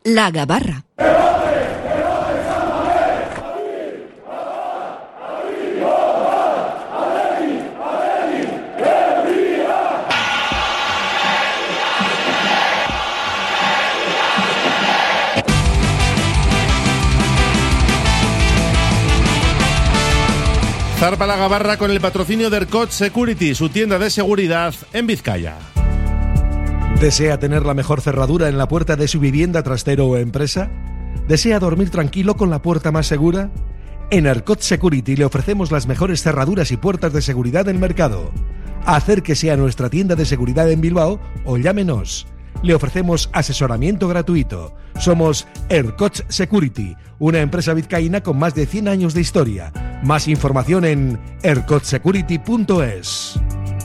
La Gabarra. Zarpa la Gabarra con el patrocinio de ERCOT Security, su tienda de seguridad en Vizcaya. ¿Desea tener la mejor cerradura en la puerta de su vivienda, trastero o empresa? ¿Desea dormir tranquilo con la puerta más segura? En ERCOT Security le ofrecemos las mejores cerraduras y puertas de seguridad del mercado. Acérquese a nuestra tienda de seguridad en Bilbao o llámenos. Le ofrecemos asesoramiento gratuito. Somos ERCOT Security, una empresa vizcaína con más de 100 años de historia. Más información en ercotsecurity.es.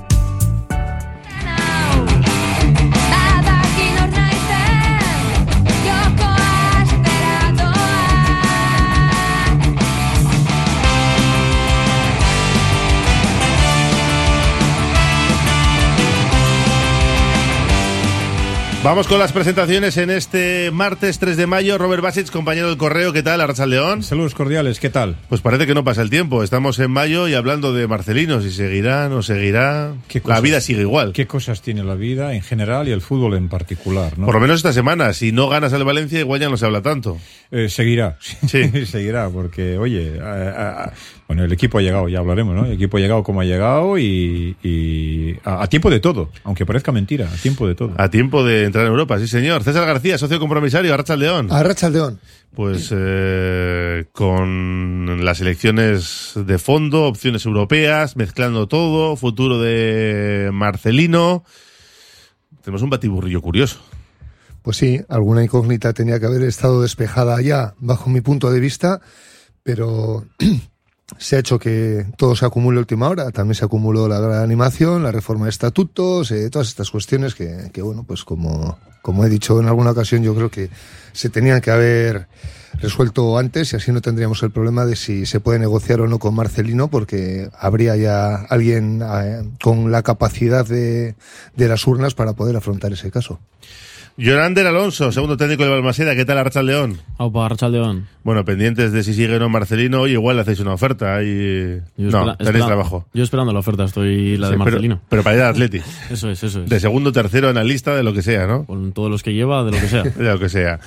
Vamos con las presentaciones en este martes 3 de mayo. Robert Basich, compañero del Correo, ¿qué tal? Arratsaldeón. Saludos cordiales, ¿qué tal? Pues parece que no pasa el tiempo. Estamos en mayo y hablando de Marcelino, si seguirá, no seguirá. La vida sigue igual. ¿Qué cosas tiene la vida en general y el fútbol en particular, ¿no? Por lo menos esta semana. Si no ganas al Valencia, igual ya no se habla tanto. Seguirá. Sí. Seguirá, porque, oye, bueno, el equipo ha llegado, ya hablaremos, ¿no? El equipo ha llegado como ha llegado y a tiempo de todo, aunque parezca mentira, a tiempo de todo. A tiempo de entrar en Europa, sí señor. César García, socio compromisario, Arratsaldeón. Arratsaldeón. Pues con las elecciones de fondo, opciones europeas, mezclando todo, futuro de Marcelino, tenemos un batiburrillo curioso. Pues sí, alguna incógnita tenía que haber estado despejada ya, bajo mi punto de vista, pero se ha hecho que todo se acumule a última hora. También se acumuló la gran animación, la reforma de estatutos, todas estas cuestiones que bueno, pues como he dicho en alguna ocasión, yo creo que se tenían que haber resuelto antes y así no tendríamos el problema de si se puede negociar o no con Marcelino, porque habría ya alguien con la capacidad de las urnas para poder afrontar ese caso. Yonander Alonso, segundo técnico de Balmaseda, ¿qué tal, Arratsaldeón? Aupa, Arratsaldeón. Bueno, pendientes de si sigue o no Marcelino, oye, igual le hacéis una oferta y... No, tenéis trabajo. Yo esperando la oferta, estoy la de Marcelino. Pero para ir al Atleti. Eso es. De segundo, tercero en la lista de lo que sea, ¿no? Con todos los que lleva, de lo que sea. De lo que sea.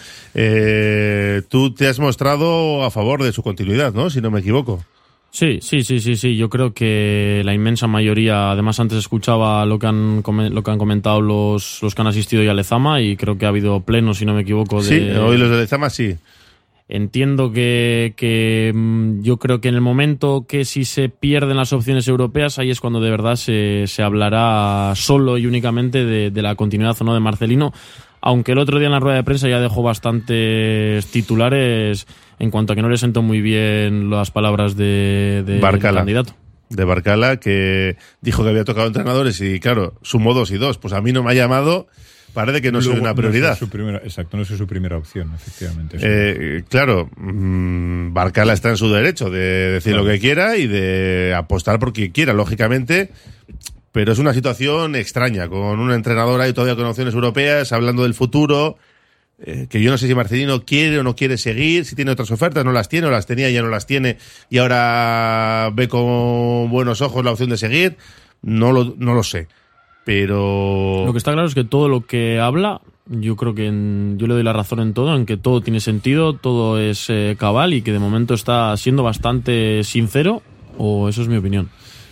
Tú te has mostrado a favor de su continuidad, ¿no? Si no me equivoco. Sí. Yo creo que la inmensa mayoría, además antes escuchaba lo que han comentado los que han asistido ya a Lezama y creo que ha habido pleno, si no me equivoco. Sí, hoy los de Lezama sí. Entiendo que yo creo que en el momento que si se pierden las opciones europeas, ahí es cuando de verdad se hablará solo y únicamente de la continuidad o no de Marcelino. Aunque el otro día en la rueda de prensa ya dejó bastantes titulares en cuanto a que no le sentó muy bien las palabras de Barcala, candidato. De Barcala, que dijo que había tocado entrenadores y claro, sumó 2 y 2. Pues a mí no me ha llamado, parece que no es una prioridad. No es su primera opción, efectivamente. Claro, Barcala está en su derecho de decir lo que quiera y de apostar por quien quiera, lógicamente. Pero es una situación extraña, con un entrenador ahí todavía con opciones europeas, hablando del futuro, que yo no sé si Marcelino quiere o no quiere seguir, si tiene otras ofertas, no las tiene, o las tenía y ya no las tiene, y ahora ve con buenos ojos la opción de seguir, no lo sé. Pero lo que está claro es que todo lo que habla, yo creo que yo le doy la razón en todo, en que todo tiene sentido, todo es cabal y que de momento está siendo bastante sincero, o eso es mi opinión.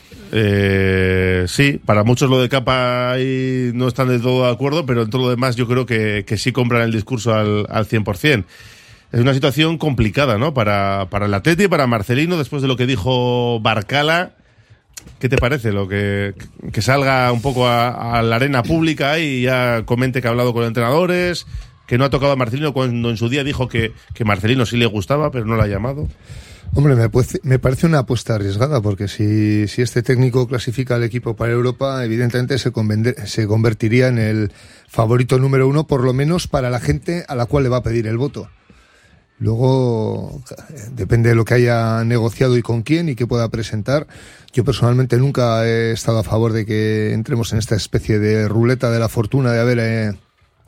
Sí, para muchos lo de Capa ahí no están de todo de acuerdo, pero en todo lo demás yo creo que sí compran el discurso al 100%. Es una situación complicada, ¿no? Para el Atleti y para Marcelino, después de lo que dijo Barcala. ¿Qué te parece? Lo que salga un poco a la arena pública y ya comente que ha hablado con entrenadores, que no ha tocado a Marcelino cuando en su día dijo que Marcelino sí le gustaba, pero no lo ha llamado. Hombre, me parece una apuesta arriesgada, porque si este técnico clasifica al equipo para Europa, evidentemente se convertiría en el favorito número 1, por lo menos para la gente a la cual le va a pedir el voto. Luego, depende de lo que haya negociado y con quién y qué pueda presentar. Yo personalmente nunca he estado a favor de que entremos en esta especie de ruleta de la fortuna de a ver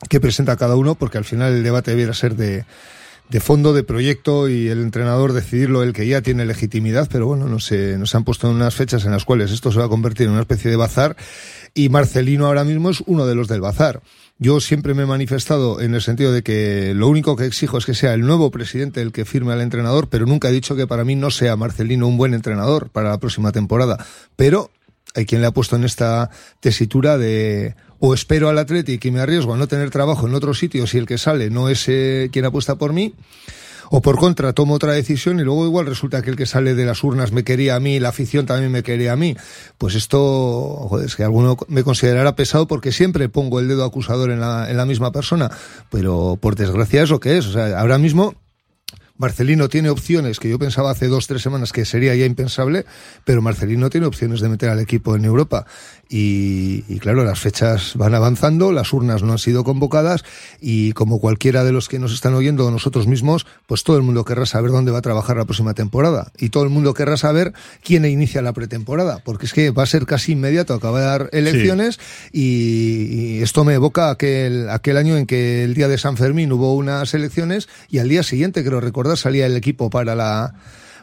que presenta cada uno, porque al final el debate debiera ser de fondo, de proyecto, y el entrenador decidirlo, el que ya tiene legitimidad, pero bueno, nos han puesto en unas fechas en las cuales esto se va a convertir en una especie de bazar, y Marcelino ahora mismo es uno de los del bazar. Yo siempre me he manifestado en el sentido de que lo único que exijo es que sea el nuevo presidente el que firme al entrenador, pero nunca he dicho que para mí no sea Marcelino un buen entrenador para la próxima temporada. Pero hay quien le ha puesto en esta tesitura de o espero al Athletic y me arriesgo a no tener trabajo en otro sitio si el que sale no es quien apuesta por mí, o por contra tomo otra decisión y luego igual resulta que el que sale de las urnas me quería a mí, la afición también me quería a mí. Pues esto, joder, es que alguno me considerará pesado porque siempre pongo el dedo acusador en la misma persona, pero por desgracia es lo que es. O sea, ahora mismo Marcelino tiene opciones que yo pensaba hace 2-3 semanas que sería ya impensable, pero Marcelino tiene opciones de meter al equipo en Europa. Y claro, las fechas van avanzando, las urnas no han sido convocadas y como cualquiera de los que nos están oyendo o nosotros mismos, pues todo el mundo querrá saber dónde va a trabajar la próxima temporada y todo el mundo querrá saber quién inicia la pretemporada, porque es que va a ser casi inmediato acabar elecciones. Sí. Y esto me evoca aquel año en que el día de San Fermín hubo unas elecciones y al día siguiente, creo recordar, salía el equipo para la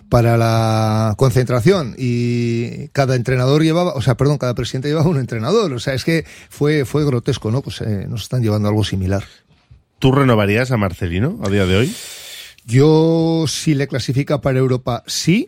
concentración y cada presidente llevaba un entrenador. O sea, es que fue grotesco, ¿no? Pues nos están llevando algo similar. ¿Tú renovarías a Marcelino a día de hoy? Yo, si le clasifica para Europa, sí.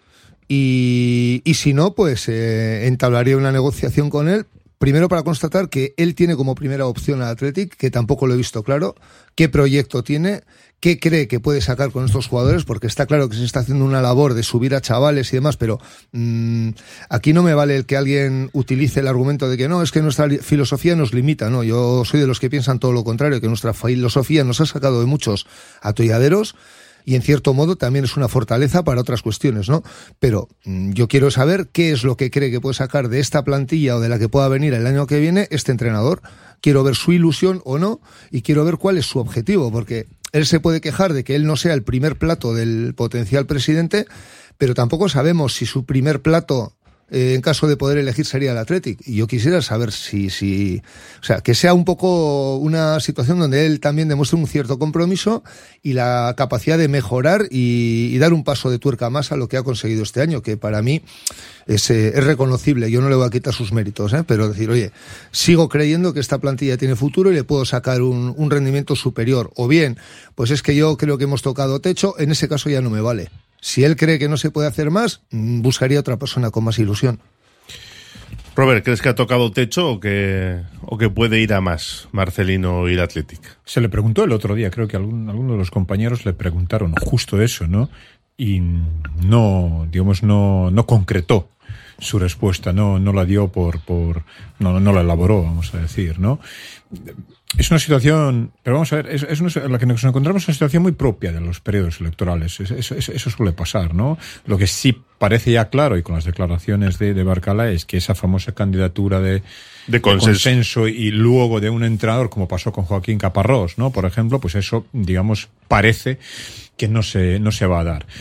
Y si no, pues entablaría una negociación con él. Primero para constatar que él tiene como primera opción al Athletic, que tampoco lo he visto claro, qué proyecto tiene, qué cree que puede sacar con estos jugadores, porque está claro que se está haciendo una labor de subir a chavales y demás, pero aquí no me vale el que alguien utilice el argumento de que no, es que nuestra filosofía nos limita. No, yo soy de los que piensan todo lo contrario, que nuestra filosofía nos ha sacado de muchos atolladeros, y en cierto modo también es una fortaleza para otras cuestiones, ¿no? Pero yo quiero saber qué es lo que cree que puede sacar de esta plantilla o de la que pueda venir el año que viene este entrenador. Quiero ver su ilusión o no y quiero ver cuál es su objetivo, porque él se puede quejar de que él no sea el primer plato del potencial presidente, pero tampoco sabemos si su primer plato, en caso de poder elegir, sería el Athletic. Y yo quisiera saber si o sea, que sea un poco una situación donde él también demuestre un cierto compromiso y la capacidad de mejorar y dar un paso de tuerca más a lo que ha conseguido este año, que para mí es reconocible. Yo no le voy a quitar sus méritos, pero decir, oye, sigo creyendo que esta plantilla tiene futuro y le puedo sacar un rendimiento superior. O bien, pues es que yo creo que hemos tocado techo, en ese caso ya no me vale. Si él cree que no se puede hacer más, buscaría otra persona con más ilusión. Robert, ¿crees que ha tocado techo o que puede ir a más Marcelino y el Athletic? Se le preguntó el otro día, creo que alguno de los compañeros le preguntaron justo eso, ¿no? Y no concretó su respuesta, no la dio no la elaboró, vamos a decir, ¿no? Es una situación, pero vamos a ver, en la que nos encontramos es una situación muy propia de los periodos electorales. Eso suele pasar, ¿no? Lo que sí parece ya claro, y con las declaraciones de Barcala, es que esa famosa candidatura de consenso y luego de un entrenador, como pasó con Joaquín Caparrós, ¿no? Por ejemplo, pues eso, digamos, parece que no se va a dar.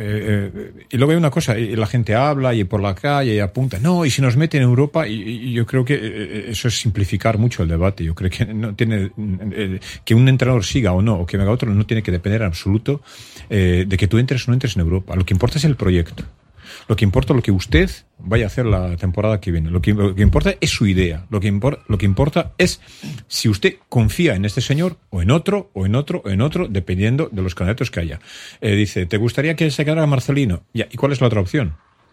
Y luego hay una cosa, y la gente habla y por la calle y apunta, no, y si nos meten en Europa, y yo creo que eso es simplificar mucho el debate. Yo creo que no tiene que un entrenador siga o no, o que venga otro, no tiene que depender en absoluto de que tú entres o no entres en Europa. Lo que importa es el proyecto. Lo que importa es lo que usted vaya a hacer la temporada que viene. Lo que importa es su idea. Lo que importa es si usted confía en este señor o en otro, dependiendo de los candidatos que haya. Dice, ¿te gustaría que se quedara Marcelino? Ya, ¿y cuál es la otra opción?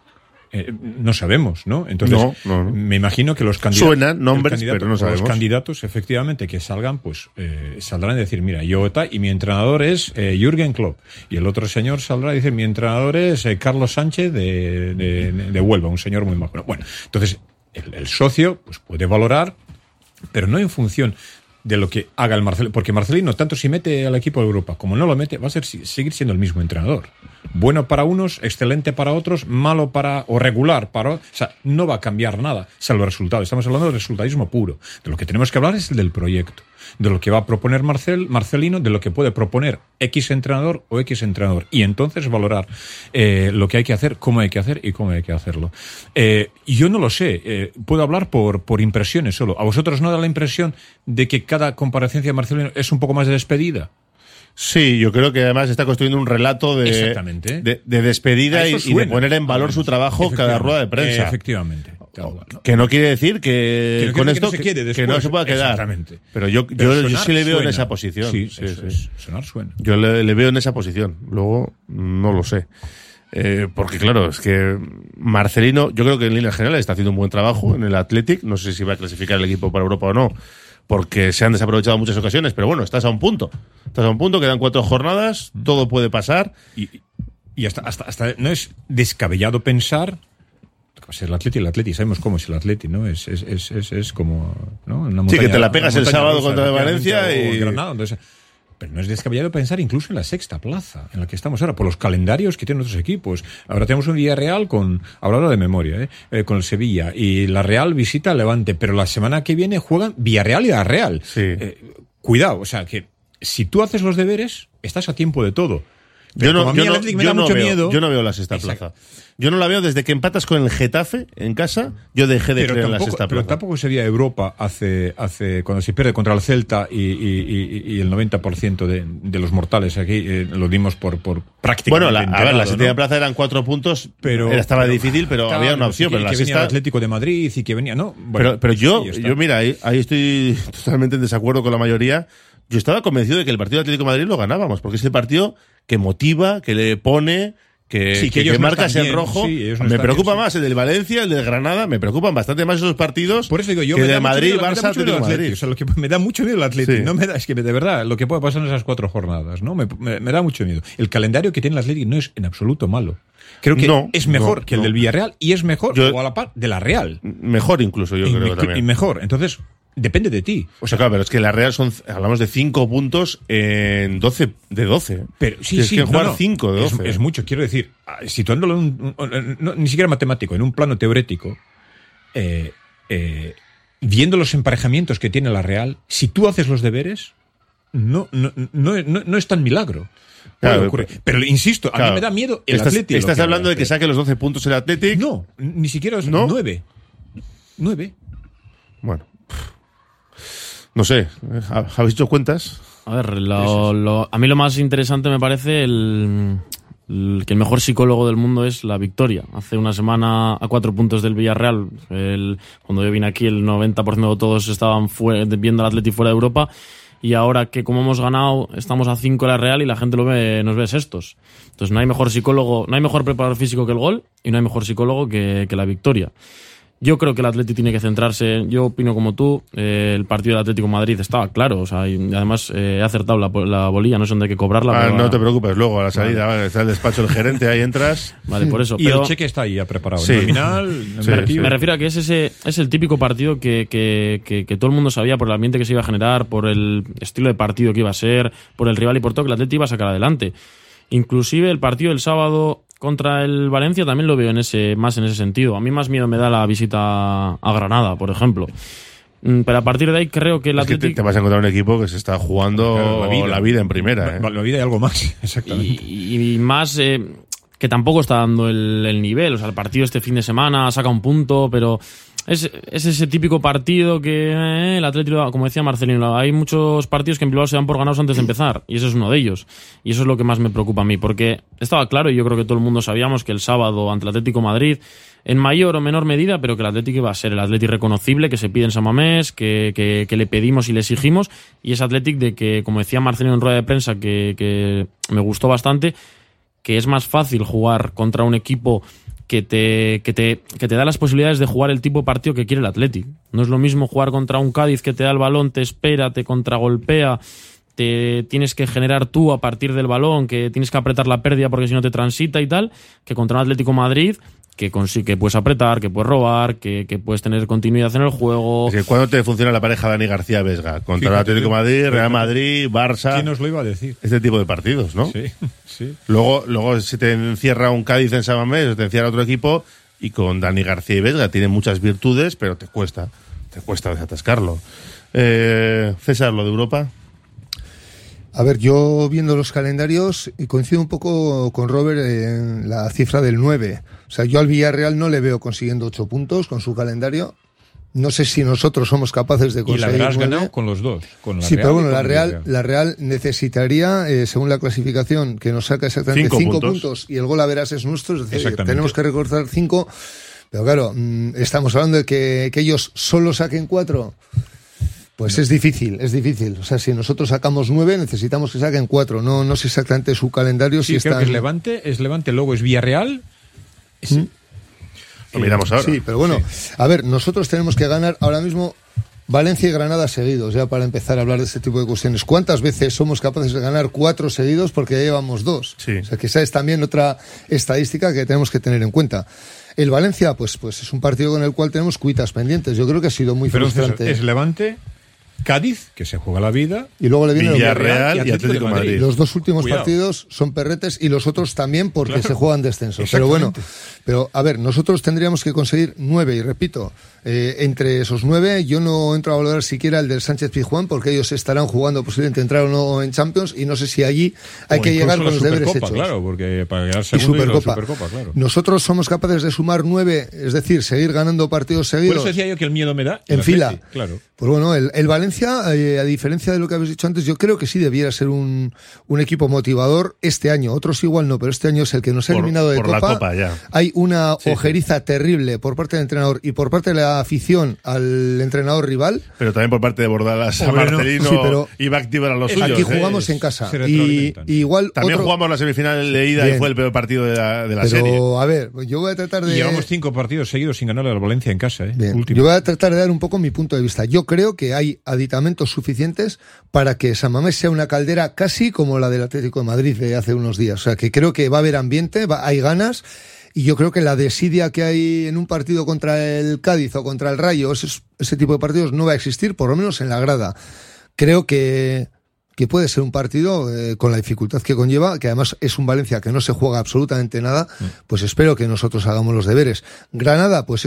No sabemos, ¿no? Entonces, no. Me imagino que los candidatos... Suenan nombres, pero no sabemos. Los candidatos, efectivamente, que salgan, pues saldrán a decir, mira, yo y mi entrenador es Jürgen Klopp. Y el otro señor saldrá a decir, mi entrenador es Carlos Sánchez de Huelva, un señor muy majo. Bueno, entonces, el socio pues puede valorar, pero no en función de lo que haga el Marcelino, porque Marcelino, tanto si mete al equipo de Europa como no lo mete, va a seguir siendo el mismo entrenador. Bueno para unos, excelente para otros, malo o regular para otros. O sea, no va a cambiar nada, salvo el resultado. Estamos hablando del resultadismo puro. De lo que tenemos que hablar es del proyecto. de lo que va a proponer Marcelino, de lo que puede proponer X entrenador o X entrenador, y entonces valorar lo que hay que hacer, cómo hay que hacer y cómo hay que hacerlo. Yo no lo sé, puedo hablar por impresiones solo. ¿A vosotros no da la impresión de que cada comparecencia de Marcelino es un poco más de despedida? Sí, yo creo que además está construyendo un relato de despedida y de poner en valor su trabajo cada rueda de prensa. Efectivamente. Que no quiere decir que con esto que no se pueda quedar. Exactamente. Pero yo sí le veo en esa posición. Sí. Sonar suena. Yo le veo en esa posición. Luego no lo sé. Porque claro, es que Marcelino, yo creo que en líneas generales está haciendo un buen trabajo en el Athletic. No sé si va a clasificar el equipo para Europa o no, porque se han desaprovechado muchas ocasiones, pero bueno, estás a un punto, quedan 4 jornadas, todo puede pasar. Y hasta no es descabellado pensar, pues el Atleti, sabemos cómo es el Atleti, ¿no? Es como, ¿no? Una montaña, sí, que te la pegas el sábado rusa, contra el Valencia y Granada, entonces, pero no es descabellado pensar incluso en la sexta plaza en la que estamos ahora, por los calendarios que tienen otros equipos. Ahora tenemos un Villarreal ahora de memoria, con el Sevilla, y la Real visita al Levante, pero la semana que viene juegan Villarreal y la Real. Sí. Cuidado, o sea, que si tú haces los deberes, estás a tiempo de todo. Yo no miedo. Yo no veo la sexta plaza. Yo no la veo desde que empatas con el Getafe en casa. Yo dejé de creer en la sexta plaza. Pero tampoco sería Europa hace cuando se pierde contra el Celta y el 90% de los mortales aquí lo dimos por prácticamente. Bueno, la sexta plaza eran 4 puntos, pero estaba difícil, pero había una opción. Pero la venía sexta, el Atlético de Madrid y que venía, ¿no? Bueno, pero yo mira, ahí estoy totalmente en desacuerdo con la mayoría. Yo estaba convencido de que el partido de Atlético de Madrid lo ganábamos, porque es el partido que motiva, que le pone, que marcas en rojo. Me preocupa más el del Valencia, el del Granada, me preocupan bastante más esos partidos. Por eso digo yo, que de Madrid, Barça, Atlético de Madrid. O sea, lo que me da mucho miedo el Atlético. Sí. No me da, es que de verdad, lo que puede pasar en esas 4 jornadas, ¿no? Me da mucho miedo. El calendario que tiene el Atlético no es en absoluto malo. Creo que es mejor que el del Villarreal y es mejor o a la par de la Real. Mejor incluso, yo creo también. Y mejor. Entonces, depende de ti. O sea, claro, pero es que la Real hablamos de 5 puntos en 12 de 12. Pero sí, tienes que jugar 5 de 12. Es mucho, quiero decir, situándolo ni siquiera matemático, en un plano teórico, viendo los emparejamientos que tiene la Real, si tú haces los deberes, no es tan milagro. Claro, pero insisto, a mí me da miedo el Atlético. ¿Estás hablando de que saque los 12 puntos el Atlético? No, ni siquiera ¿No? 9. Bueno. No sé, ¿habéis hecho cuentas? A ver, a mí lo más interesante me parece que el mejor psicólogo del mundo es la victoria. Hace una semana a 4 puntos del Villarreal, cuando yo vine aquí el 90% de todos estaban viendo al Atleti fuera de Europa, y ahora que como hemos ganado estamos a 5 de la Real y la gente nos ve sextos. Entonces no hay mejor psicólogo, no hay mejor preparador físico que el gol y no hay mejor psicólogo que la victoria. Yo creo que el Atleti tiene que centrarse, yo opino como tú, el partido del Atlético de Madrid estaba claro, o sea, y además he acertado la bolilla, no sé dónde hay que cobrarla. No te preocupes, luego a la salida, vale, está el despacho del gerente, ahí entras. Vale, por eso. Y el cheque está ahí ya preparado. Sí. El final, me refiero a que es el típico partido que todo el mundo sabía por el ambiente que se iba a generar, por el estilo de partido que iba a ser, por el rival y por todo que el Atleti iba a sacar adelante. Inclusive el partido del sábado contra el Valencia también lo veo más en ese sentido. A mí más miedo me da la visita a Granada, por ejemplo. Pero a partir de ahí creo que el Atlético... Es que te vas a encontrar un equipo que se está jugando la vida en primera. La vida y algo más, exactamente. Y más que tampoco está dando el nivel. O sea, el partido este fin de semana saca un punto, pero... Es ese típico partido que el Atlético, como decía Marcelino, hay muchos partidos que en Bilbao se dan por ganados antes de empezar, y ese es uno de ellos. Y eso es lo que más me preocupa a mí, porque estaba claro, y yo creo que todo el mundo sabíamos que el sábado ante el Atlético de Madrid, en mayor o menor medida, pero que el Atlético iba a ser el Atlético reconocible, que se pide en San Mamés, que le pedimos y le exigimos, y ese Atlético de que, como decía Marcelino en rueda de prensa, que me gustó bastante, que es más fácil jugar contra un equipo que te da las posibilidades de jugar el tipo de partido que quiere el Athletic. No es lo mismo jugar contra un Cádiz que te da el balón, te espera, te contragolpea, te tienes que generar tú a partir del balón, que tienes que apretar la pérdida porque si no te transita y tal, que contra un Atlético Madrid que puedes apretar, que puedes robar, que puedes tener continuidad en el juego. Es que ¿cuándo te funciona la pareja Dani García-Vesga? Contra el Atlético de Madrid, Real Madrid, Barça... ¿Quién nos lo iba a decir? Este tipo de partidos, ¿no? Sí. Luego se te encierra un Cádiz en San Mamés, se te encierra otro equipo, y con Dani García y Vesga tiene muchas virtudes, pero te cuesta desatascarlo. César, lo de Europa. A ver, yo viendo los calendarios coincido un poco con Robert en la cifra del 9. O sea, yo al Villarreal no le veo consiguiendo 8 puntos con su calendario. No sé si nosotros somos capaces de conseguir. Y la Real has 9. ganado con los dos. Con la Sí, Real pero bueno, y la Real necesitaría, según la clasificación, que nos saca exactamente 5 puntos y el gol a verás es nuestro. Es decir, tenemos que recortar 5. Pero claro, estamos hablando de que ellos solo saquen 4. Pues es difícil. O sea, si nosotros sacamos 9, necesitamos que saquen 4. No sé exactamente su calendario. Sí, si creo están... que es Levante, luego es Villarreal. Lo miramos ahora. Sí, pero bueno, a ver, nosotros tenemos que ganar ahora mismo Valencia y Granada seguidos, ya para empezar a hablar de este tipo de cuestiones. ¿Cuántas veces somos capaces de ganar 4 seguidos porque ya llevamos 2? Sí. O sea, que esa es también otra estadística que tenemos que tener en cuenta. El Valencia, pues es un partido con el cual tenemos cuitas pendientes. Yo creo que ha sido muy frustrante. Es Levante, Cádiz, que se juega la vida, y luego le viene Villarreal y Atlético de Madrid. Los 2 últimos partidos son perretes y los otros también porque se juegan descenso. Pero bueno, a ver, nosotros tendríamos que conseguir 9 y repito, entre esos 9 yo no entro a valorar siquiera el del Sánchez Pizjuán porque ellos estarán jugando posiblemente entrar o no en Champions y no sé si allí hay que llegar con los deberes hechos. Claro, porque para llegar segundo y Supercopa, claro. Nosotros somos capaces de sumar 9, es decir, seguir ganando partidos seguidos. Por eso decía yo que el miedo me da. En fila. Claro. Pues bueno, el Valencia, a diferencia de lo que habéis dicho antes, yo creo que sí debiera ser un equipo motivador este año. Otros igual no, pero este año es el que nos ha eliminado de Copa. La Copa ya. Hay una ojeriza terrible por parte del entrenador y por parte de la afición al entrenador rival. Pero también por parte de Bordalas a Marcelino, sí, pero y va a activar a los suyos. Aquí jugamos en casa. Y igual también jugamos la semifinal de ida y fue el peor partido de la serie. Pero a ver, yo voy a tratar de... Y llevamos 5 partidos seguidos sin ganarle al Valencia en casa. Yo voy a tratar de dar un poco mi punto de vista. Yo creo que hay aditamentos suficientes para que San Mamés sea una caldera casi como la del Atlético de Madrid de hace unos días. O sea, que creo que va a haber ambiente, hay ganas, y yo creo que la desidia que hay en un partido contra el Cádiz o contra el Rayo, ese tipo de partidos no va a existir, por lo menos en la grada. Creo que puede ser un partido con la dificultad que conlleva, que además es un Valencia que no se juega absolutamente nada, pues espero que nosotros hagamos los deberes. Granada, pues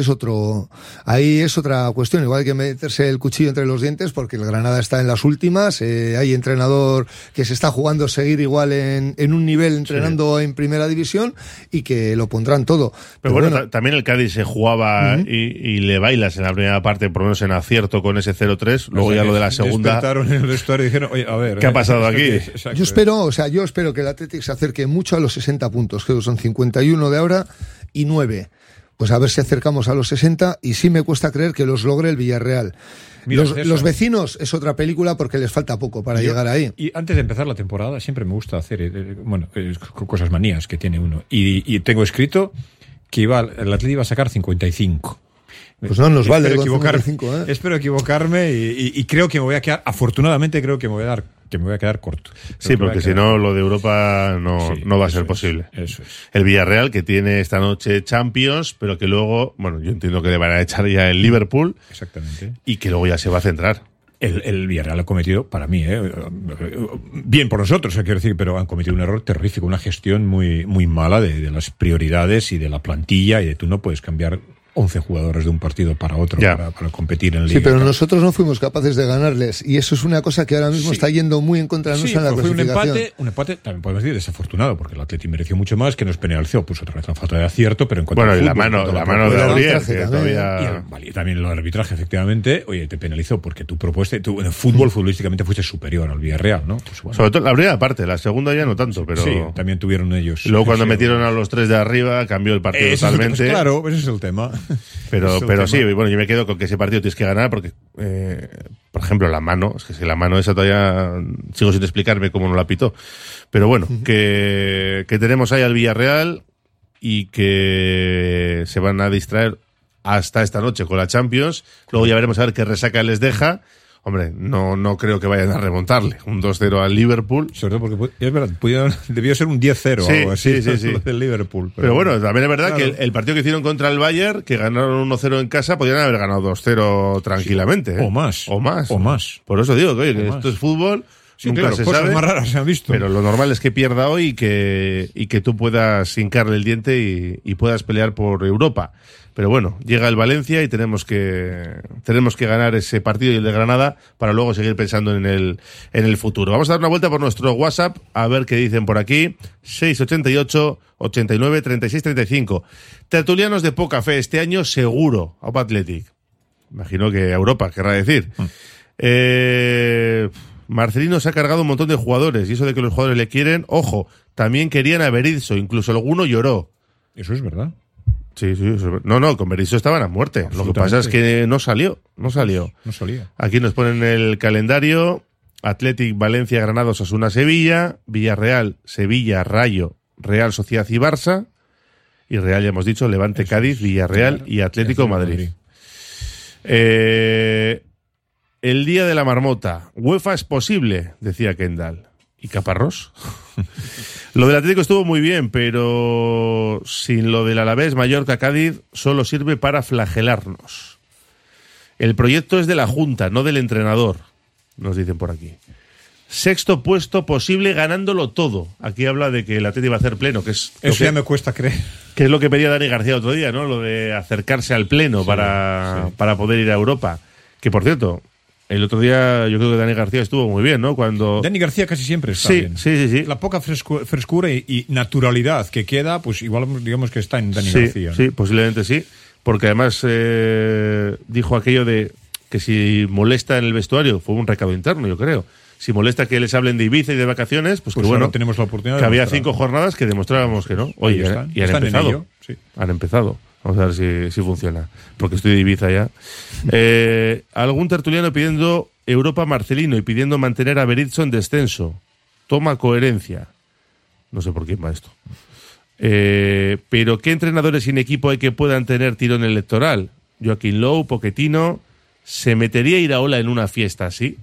ahí es otra cuestión, igual hay que meterse el cuchillo entre los dientes porque el Granada está en las últimas, hay entrenador que se está jugando seguir igual en un nivel entrenando en primera división y que lo pondrán todo. Pero bueno, también el Cádiz se jugaba y le bailas en la primera parte, por lo menos en acierto con ese 0-3, luego ya lo de la segunda... Despertaron en el vestuario y dijeron, oye, a ver... ¿Qué ha pasado aquí? Yo espero que el Athletic se acerque mucho a los 60 puntos, creo que son 51 de ahora y 9. Pues a ver si acercamos a los 60 y sí me cuesta creer que los logre el Villarreal. Mira, los vecinos es otra película porque les falta poco para llegar ahí. Y antes de empezar la temporada siempre me gusta hacer, cosas manías que tiene uno. Y tengo escrito que el Athletic iba a sacar 55. Pues no nos vale equivocarme, 55, Espero equivocarme y creo que me voy a quedar, afortunadamente creo que me voy a quedar corto. Sí, porque si no, lo de Europa no va a ser posible. Eso es. El Villarreal, que tiene esta noche Champions, pero que luego, yo entiendo que le van a echar ya el Liverpool. Exactamente. Y que luego ya se va a centrar. El Villarreal ha cometido, para mí, bien por nosotros, quiero decir, pero han cometido un error terrorífico, una gestión muy, muy mala de las prioridades y de la plantilla y de tú no puedes cambiar 11 jugadores de un partido para otro para competir en Liga. Sí, pero nosotros no fuimos capaces de ganarles y eso es una cosa que ahora mismo está yendo muy en contra de nosotros en la clasificación. Un empate también podemos decir desafortunado porque el Atleti mereció mucho más, que nos penalizó, pues otra vez una falta de acierto, pero en cuanto a fútbol, la mano de Aurier, y también el arbitraje, efectivamente, oye, te penalizó porque tú en el fútbol futbolísticamente fuiste superior al Villarreal, ¿no? Pues bueno. Sobre todo la primera parte, la segunda ya no tanto, pero sí, también tuvieron ellos. Y luego cuando metieron a los 3 de arriba cambió el partido totalmente. Claro, ese es el tema. Pero sí, bueno, yo me quedo con que ese partido tienes que ganar porque, por ejemplo, la mano, es que si la mano esa todavía sigo sin explicarme cómo no la pitó. Pero bueno, que tenemos ahí al Villarreal y que se van a distraer hasta esta noche con la Champions. Luego ya veremos a ver qué resaca les deja. Hombre, no creo que vayan a remontarle un 2-0 al Liverpool. Sobre todo porque es verdad, debió ser un 10-0 o algo así. Sí. Del Liverpool. Pero bueno, también es verdad que el partido que hicieron contra el Bayern, que ganaron 1-0 en casa, podrían haber ganado 2-0 tranquilamente. Sí. O más. Por eso digo, que esto es fútbol. Sí, nunca claro, se cosas sabe, más raras se han visto. Pero lo normal es que pierda hoy y que tú puedas hincarle el diente y puedas pelear por Europa. Pero bueno, llega el Valencia y tenemos que ganar ese partido y el de Granada para luego seguir pensando en el futuro. Vamos a dar una vuelta por nuestro WhatsApp a ver qué dicen por aquí. 688 89 36 35. Tertulianos de poca fe este año seguro. Aupa Athletic. Imagino que Europa, querrá decir. Marcelino se ha cargado un montón de jugadores y eso de que los jugadores le quieren, ojo, también querían a Berizzo, incluso alguno lloró. Eso es verdad. Sí, no, con Berizzo estaban a muerte. Lo que pasa es que no salió. No salía. Aquí nos ponen el calendario: Athletic, Valencia, Granada, Osasuna, Sevilla, Villarreal, Sevilla, Rayo, Real Sociedad y Barça, y Real ya hemos dicho, Levante, eso Cádiz, Villarreal y Atlético Madrid. El día de la marmota. UEFA es posible, decía Kendall. ¿Y Caparrós? Lo del Atlético estuvo muy bien, pero sin lo del Alavés, Mallorca, Cádiz, solo sirve para flagelarnos. El proyecto es de la Junta, no del entrenador, nos dicen por aquí. Sexto puesto posible ganándolo todo. Aquí habla de que el Atlético va a hacer pleno, que es... Eso ya me cuesta creer. Que es lo que pedía Dani García otro día, ¿no? Lo de acercarse al pleno para poder ir a Europa. Que, por cierto... El otro día yo creo que Dani García estuvo muy bien, ¿no? Cuando Dani García casi siempre está bien. Sí. La poca frescura y naturalidad que queda, pues igual digamos que está en Dani García, ¿no? Sí, posiblemente sí. Porque además dijo aquello de que si molesta en el vestuario, fue un recado interno, yo creo. Si molesta que les hablen de Ibiza y de vacaciones, pues que bueno, tenemos la oportunidad que había 5 jornadas que demostrábamos que no. Oye, y han empezado. Han empezado. Vamos a ver si funciona, porque estoy de Ibiza ya. Algún tertuliano pidiendo Europa Marcelino y pidiendo mantener a Berizzo en descenso. Toma coherencia. No sé por quién va esto. Pero ¿qué entrenadores sin equipo hay que puedan tener tirón electoral? Joaquín Low, Pochettino. ¿Se metería Iraola en una fiesta así?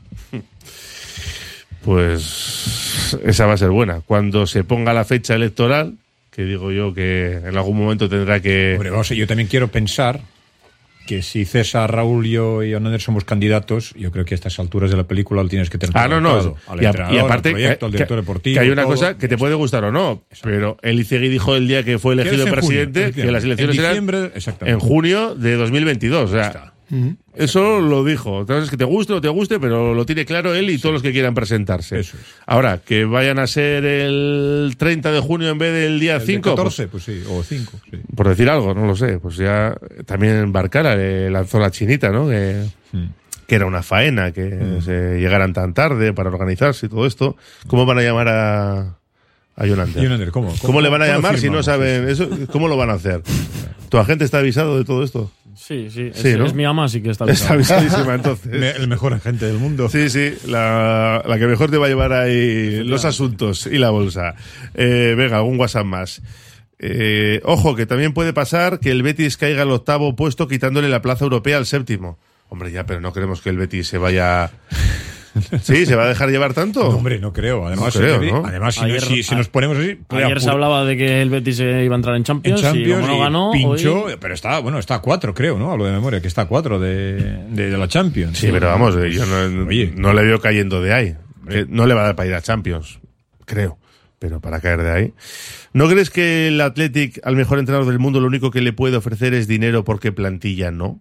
Pues esa va a ser buena. Cuando se ponga la fecha electoral, que digo yo que en algún momento tendrá que... Hombre, vamos, yo también quiero pensar que si César, Raúl, yo y Onander somos candidatos, yo creo que a estas alturas de la película lo tienes que tener al entrenador, y aparte, al proyecto, al director deportivo. Que hay una cosa que te puede gustar o no, pero Elizegui dijo el día que fue elegido presidente que las elecciones eran en junio de 2022. O sea, eso lo dijo. Entonces, que te guste o no te guste, pero lo tiene claro él y todos los que quieran presentarse. Eso es. Ahora, que vayan a ser el 30 de junio en vez del día 5. 14, pues sí, o 5. Sí. Por decir algo, no lo sé. Pues ya también Barcara le lanzó la chinita, ¿no? Que era una faena que se llegaran tan tarde para organizarse y todo esto. ¿Cómo van a llamar a Jonander? ¿Cómo le van a llamar si no saben eso? ¿Cómo lo van a hacer? ¿Tu agente está avisado de todo esto? Sí, ¿no? Es mi ama, sí que está avisado. Está avisadísima, entonces. El mejor agente del mundo. Sí, la que mejor te va a llevar ahí los asuntos y la bolsa. Venga, algún WhatsApp más. Ojo, que también puede pasar que el Betis caiga al 8º puesto quitándole la plaza europea al 7º. Hombre, ya, pero no queremos que el Betis se vaya... ¿Sí? ¿Se va a dejar llevar tanto? No, hombre, no creo. Además, ¿no? Además si nos ponemos así... Ayer se hablaba de que el Betis iba a entrar en Champions y como no ganó... Pinchó, pero está a 4, creo, ¿no? Hablo de memoria, que está a 4 de la Champions. Sí, pero vamos, yo no le veo cayendo de ahí. No le va a dar para ir a Champions, creo. Pero para caer de ahí. ¿No crees que el Athletic, al mejor entrenador del mundo, lo único que le puede ofrecer es dinero porque plantilla no?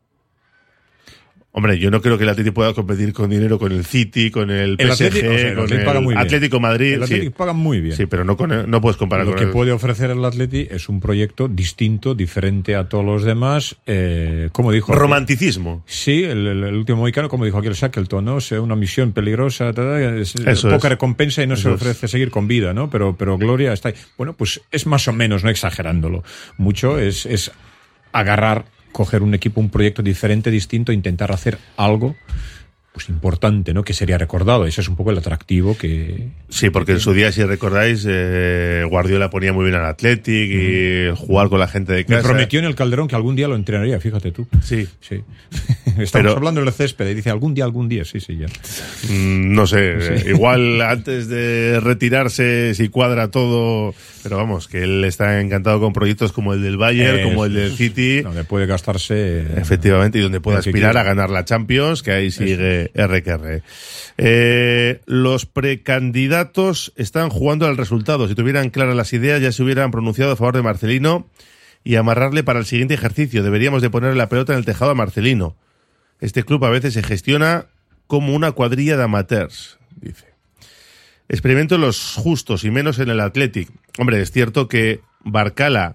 Hombre, yo no creo que el Atlético pueda competir con dinero con el City, con el PSG, con el Atlético Madrid. El Atlético paga muy bien. Sí, pero no puedes comparar con el... Lo que puede ofrecer el Atlético es un proyecto distinto, diferente a todos los demás. Como dijo... Romanticismo. Sí, el último mohicano, como dijo aquí el Shackleton, ¿no? O sea, una misión peligrosa, poca recompensa y no se ofrece seguir con vida, ¿no? Pero Gloria está ahí. Bueno, pues es más o menos, no exagerándolo mucho, es agarrar... coger un equipo, un proyecto diferente, distinto, intentar hacer algo pues importante, ¿no? Que sería recordado. Ese es un poco el atractivo que... Sí, porque en su día, si recordáis, Guardiola ponía muy bien al Athletic y jugar con la gente de casa. Me prometió en el Calderón que algún día lo entrenaría, fíjate tú. Sí. Estamos hablando del césped y dice algún día, sí, ya. No sé, sí. Igual antes de retirarse, si cuadra todo... Pero vamos, que él está encantado con proyectos como el del Bayern, como el del City. Donde puede gastarse... Efectivamente, y donde puede aspirar a ganar la Champions, que ahí sigue R. Los precandidatos están jugando al resultado. Si tuvieran claras las ideas, ya se hubieran pronunciado a favor de Marcelino y amarrarle para el siguiente ejercicio. Deberíamos de ponerle la pelota en el tejado a Marcelino. Este club a veces se gestiona como una cuadrilla de amateurs, dice. Experimento los justos y menos en el Athletic. Hombre, es cierto que Barcala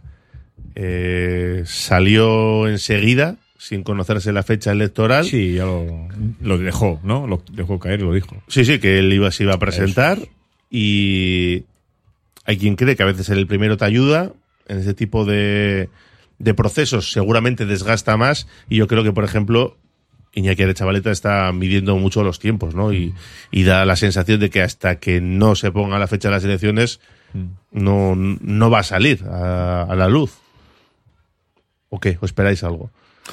salió enseguida, sin conocerse la fecha electoral. Sí, ya lo dejó, ¿no? Lo dejó caer, lo dijo. Sí, que él se iba a presentar. Y hay quien cree que a veces el primero te ayuda. En ese tipo de procesos seguramente desgasta más. Y yo creo que, por ejemplo, Iñaki Aretxabaleta está midiendo mucho los tiempos, ¿no? Y da la sensación de que hasta que no se ponga la fecha de las elecciones no va a salir a la luz. ¿O qué? ¿O esperáis algo?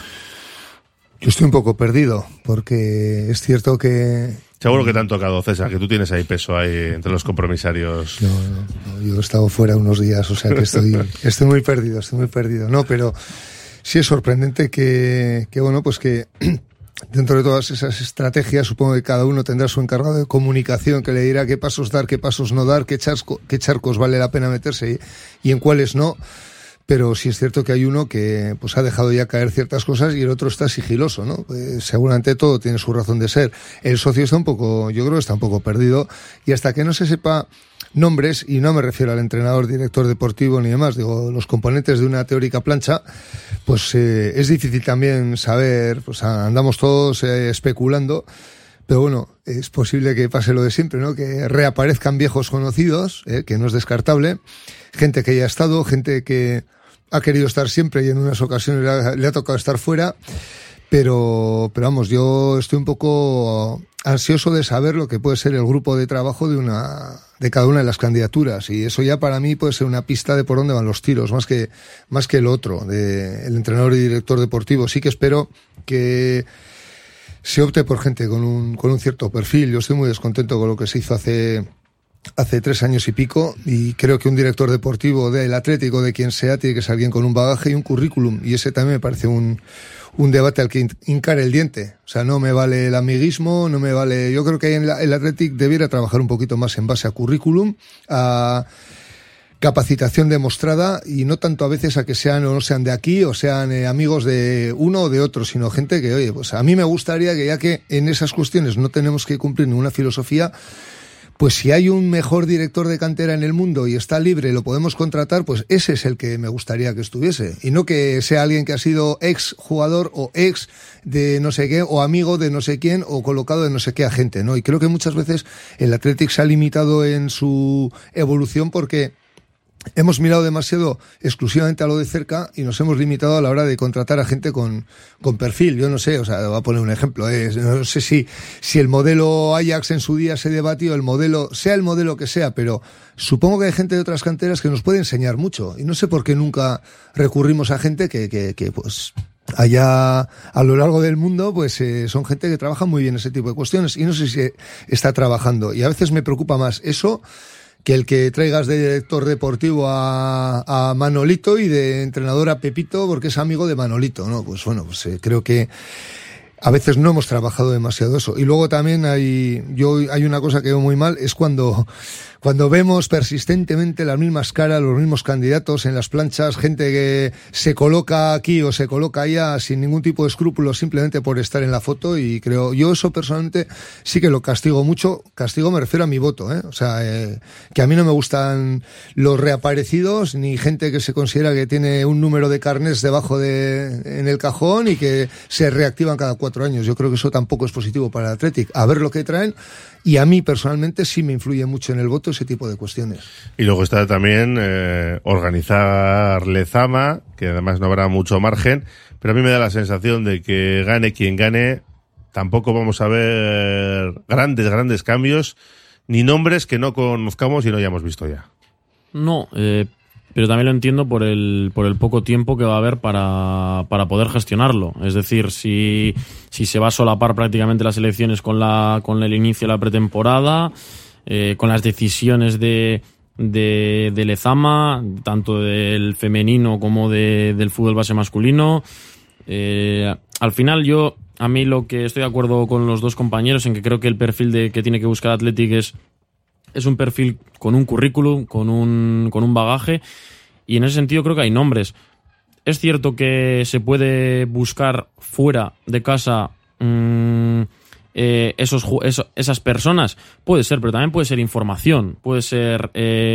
Yo estoy un poco perdido, porque es cierto que... Seguro que te han tocado, César, que tú tienes ahí peso ahí entre los compromisarios. No, yo he estado fuera unos días, o sea que estoy muy perdido. No, pero sí es sorprendente que bueno, pues que dentro de todas esas estrategias, supongo que cada uno tendrá su encargado de comunicación que le dirá qué pasos dar, qué pasos no dar, qué charcos vale la pena meterse y en cuáles no. Pero sí es cierto que hay uno que pues ha dejado ya caer ciertas cosas y el otro está sigiloso, ¿no? Pues, seguramente todo tiene su razón de ser. El socio está yo creo que está un poco perdido, y hasta que no se sepa nombres, y no me refiero al entrenador, director deportivo ni demás, digo, los componentes de una teórica plancha, pues es difícil también saber, pues andamos todos especulando. Pero bueno, es posible que pase lo de siempre, ¿no? Que reaparezcan viejos conocidos, que no es descartable, gente que ya ha estado, gente que ha querido estar siempre y en unas ocasiones le ha tocado estar fuera, pero vamos, yo estoy un poco ansioso de saber lo que puede ser el grupo de trabajo de cada una de las candidaturas, y eso ya para mí puede ser una pista de por dónde van los tiros, más que el otro, el entrenador y director deportivo. Sí que espero que se opte por gente con un cierto perfil. Yo estoy muy descontento con lo que se hizo hace 3 años y pico, y creo que un director deportivo del Atlético, de quien sea, tiene que ser alguien con un bagaje y un currículum, y ese también me parece un debate al que hincar el diente. O sea, no me vale el amiguismo, no me vale... Yo creo que el Athletic debiera trabajar un poquito más en base a currículum, a capacitación demostrada, y no tanto a veces a que sean o no sean de aquí o sean amigos de uno o de otro, sino gente que, oye, pues a mí me gustaría que, ya que en esas cuestiones no tenemos que cumplir ninguna filosofía, pues si hay un mejor director de cantera en el mundo y está libre, lo podemos contratar, pues ese es el que me gustaría que estuviese, y no que sea alguien que ha sido ex jugador o ex de no sé qué, o amigo de no sé quién, o colocado de no sé qué agente, ¿no? Y creo que muchas veces el Athletic se ha limitado en su evolución porque hemos mirado demasiado exclusivamente a lo de cerca y nos hemos limitado a la hora de contratar a gente con perfil. Yo no sé, o sea, voy a poner un ejemplo. No sé si el modelo Ajax en su día se debatió, el modelo que sea, pero supongo que hay gente de otras canteras que nos puede enseñar mucho. Y no sé por qué nunca recurrimos a gente que pues allá a lo largo del mundo, pues son gente que trabaja muy bien ese tipo de cuestiones. Y no sé si está trabajando. Y a veces me preocupa más eso que el que traigas de director deportivo a Manolito y de entrenador a Pepito porque es amigo de Manolito, ¿no? Pues bueno, pues creo que a veces no hemos trabajado demasiado eso. Y luego también hay una cosa que veo muy mal, es cuando vemos persistentemente las mismas caras, los mismos candidatos en las planchas, gente que se coloca aquí o se coloca allá sin ningún tipo de escrúpulos simplemente por estar en la foto, y yo eso personalmente sí que lo castigo mucho. Castigo me refiero a mi voto, o sea, que a mí no me gustan los reaparecidos ni gente que se considera que tiene un número de carnés debajo en el cajón y que se reactivan cada 4 años. Yo creo que eso tampoco es positivo para el Athletic. A ver lo que traen. Y a mí personalmente sí me influye mucho en el voto ese tipo de cuestiones. Y luego está también organizar Lezama, que además no habrá mucho margen, pero a mí me da la sensación de que gane quien gane, tampoco vamos a ver grandes cambios, ni nombres que no conozcamos y no hayamos visto ya. No, pero también lo entiendo por el poco tiempo que va a haber para poder gestionarlo. Es decir, si se va a solapar prácticamente las elecciones con el inicio de la pretemporada, con las decisiones de Lezama, tanto del femenino como del fútbol base masculino. Al final a mí lo que estoy de acuerdo con los dos compañeros en que creo que el perfil que tiene que buscar Athletic es un perfil con un currículum, con un bagaje, y en ese sentido creo que hay nombres. Es cierto que se puede buscar fuera de casa esas personas. Puede ser, pero también puede ser información. Puede ser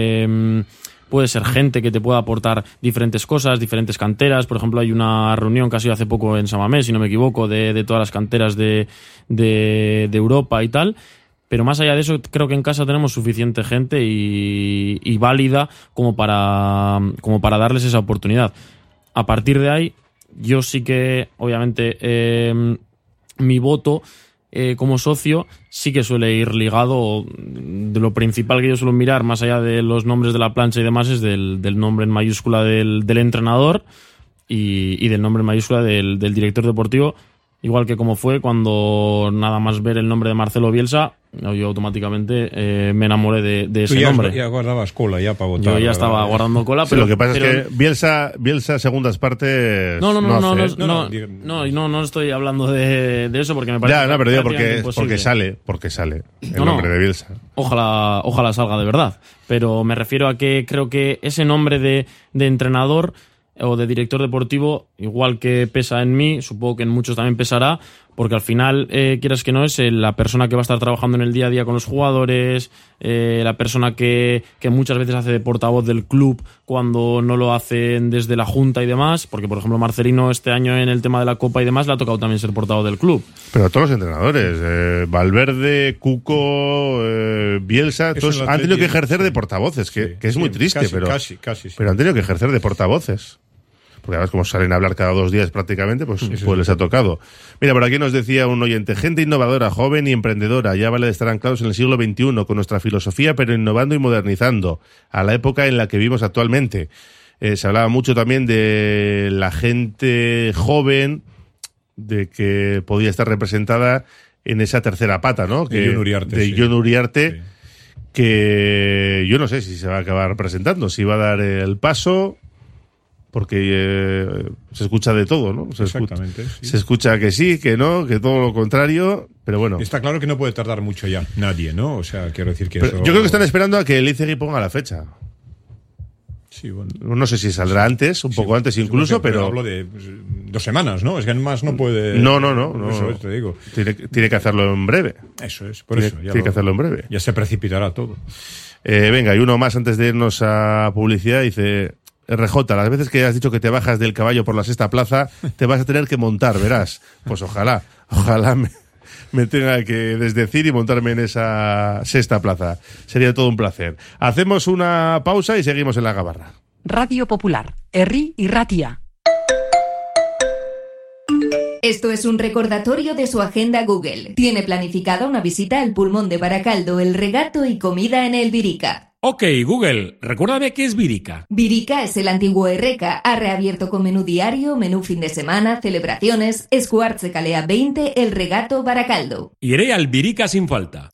gente que te pueda aportar diferentes cosas, diferentes canteras. Por ejemplo, hay una reunión que ha sido hace poco en San Mamés, si no me equivoco, de todas las canteras de Europa y tal. Pero más allá de eso, creo que en casa tenemos suficiente gente y válida como para darles esa oportunidad. A partir de ahí, yo sí que, obviamente, mi voto como socio sí que suele ir ligado, de lo principal que yo suelo mirar, más allá de los nombres de la plancha y demás, es del nombre en mayúscula del entrenador y del nombre en mayúscula del director deportivo. Igual que como fue cuando nada más ver el nombre de Marcelo Bielsa, yo automáticamente me enamoré de ese nombre. Ya guardabas cola ya para votar. Yo ya estaba guardando cola, Sí, pero lo que pasa es que Bielsa segundas partes no estoy hablando de eso porque me parece. Ya, no, pero digo porque sale el nombre de Bielsa. Ojalá salga de verdad. Pero me refiero a que creo que ese nombre de entrenador o de director deportivo, igual que pesa en mí, supongo que en muchos también pesará, porque al final, quieras que no, es la persona que va a estar trabajando en el día a día con los jugadores, la persona que muchas veces hace de portavoz del club cuando no lo hacen desde la junta y demás, porque por ejemplo Marcelino este año en el tema de la Copa y demás le ha tocado también ser portavoz del club. Pero a todos los entrenadores, Valverde, Cuco, Bielsa, todos han tenido que ejercer de portavoces, que es muy triste, casi, pero han tenido que ejercer de portavoces. Porque además como salen a hablar cada 2 días prácticamente, pues les ha tocado. Mira, por aquí nos decía un oyente, gente innovadora, joven y emprendedora, ya vale de estar anclados en el siglo XXI con nuestra filosofía, pero innovando y modernizando a la época en la que vivimos actualmente. Se hablaba mucho también de la gente joven, de que podía estar representada en esa tercera pata, ¿no? De Jon Uriarte, que yo no sé si se va a acabar presentando, si va a dar el paso, porque se escucha de todo, ¿no? Exactamente. Se escucha que sí, que no, que todo lo contrario, pero bueno. Está claro que no puede tardar mucho ya nadie, ¿no? O sea, quiero decir que pero yo creo que están esperando a que el Izegui ponga la fecha. Sí, bueno. No sé si saldrá antes, un poco antes incluso, pero hablo de 2 semanas, ¿no? Es que más no puede. No. Eso te digo. Tiene que hacerlo en breve. Eso es, por eso. Tiene que hacerlo en breve. Ya se precipitará todo. Venga, y uno más antes de irnos a publicidad, dice: RJ, las veces que has dicho que te bajas del caballo por la sexta plaza, te vas a tener que montar, verás. Pues ojalá me tenga que desdecir y montarme en esa sexta plaza. Sería todo un placer. Hacemos una pausa y seguimos en la gabarra. Radio Popular, Herri y Ratia. Esto es un recordatorio de su agenda Google. Tiene planificada una visita al Pulmón de Baracaldo, el regato y comida en el Virica. Ok, Google, recuérdame qué es Virica. Virica es el antiguo Erreca. Ha reabierto con menú diario, menú fin de semana, celebraciones. Escuartze Calea 20, el regato Baracaldo. Iré al Virica sin falta.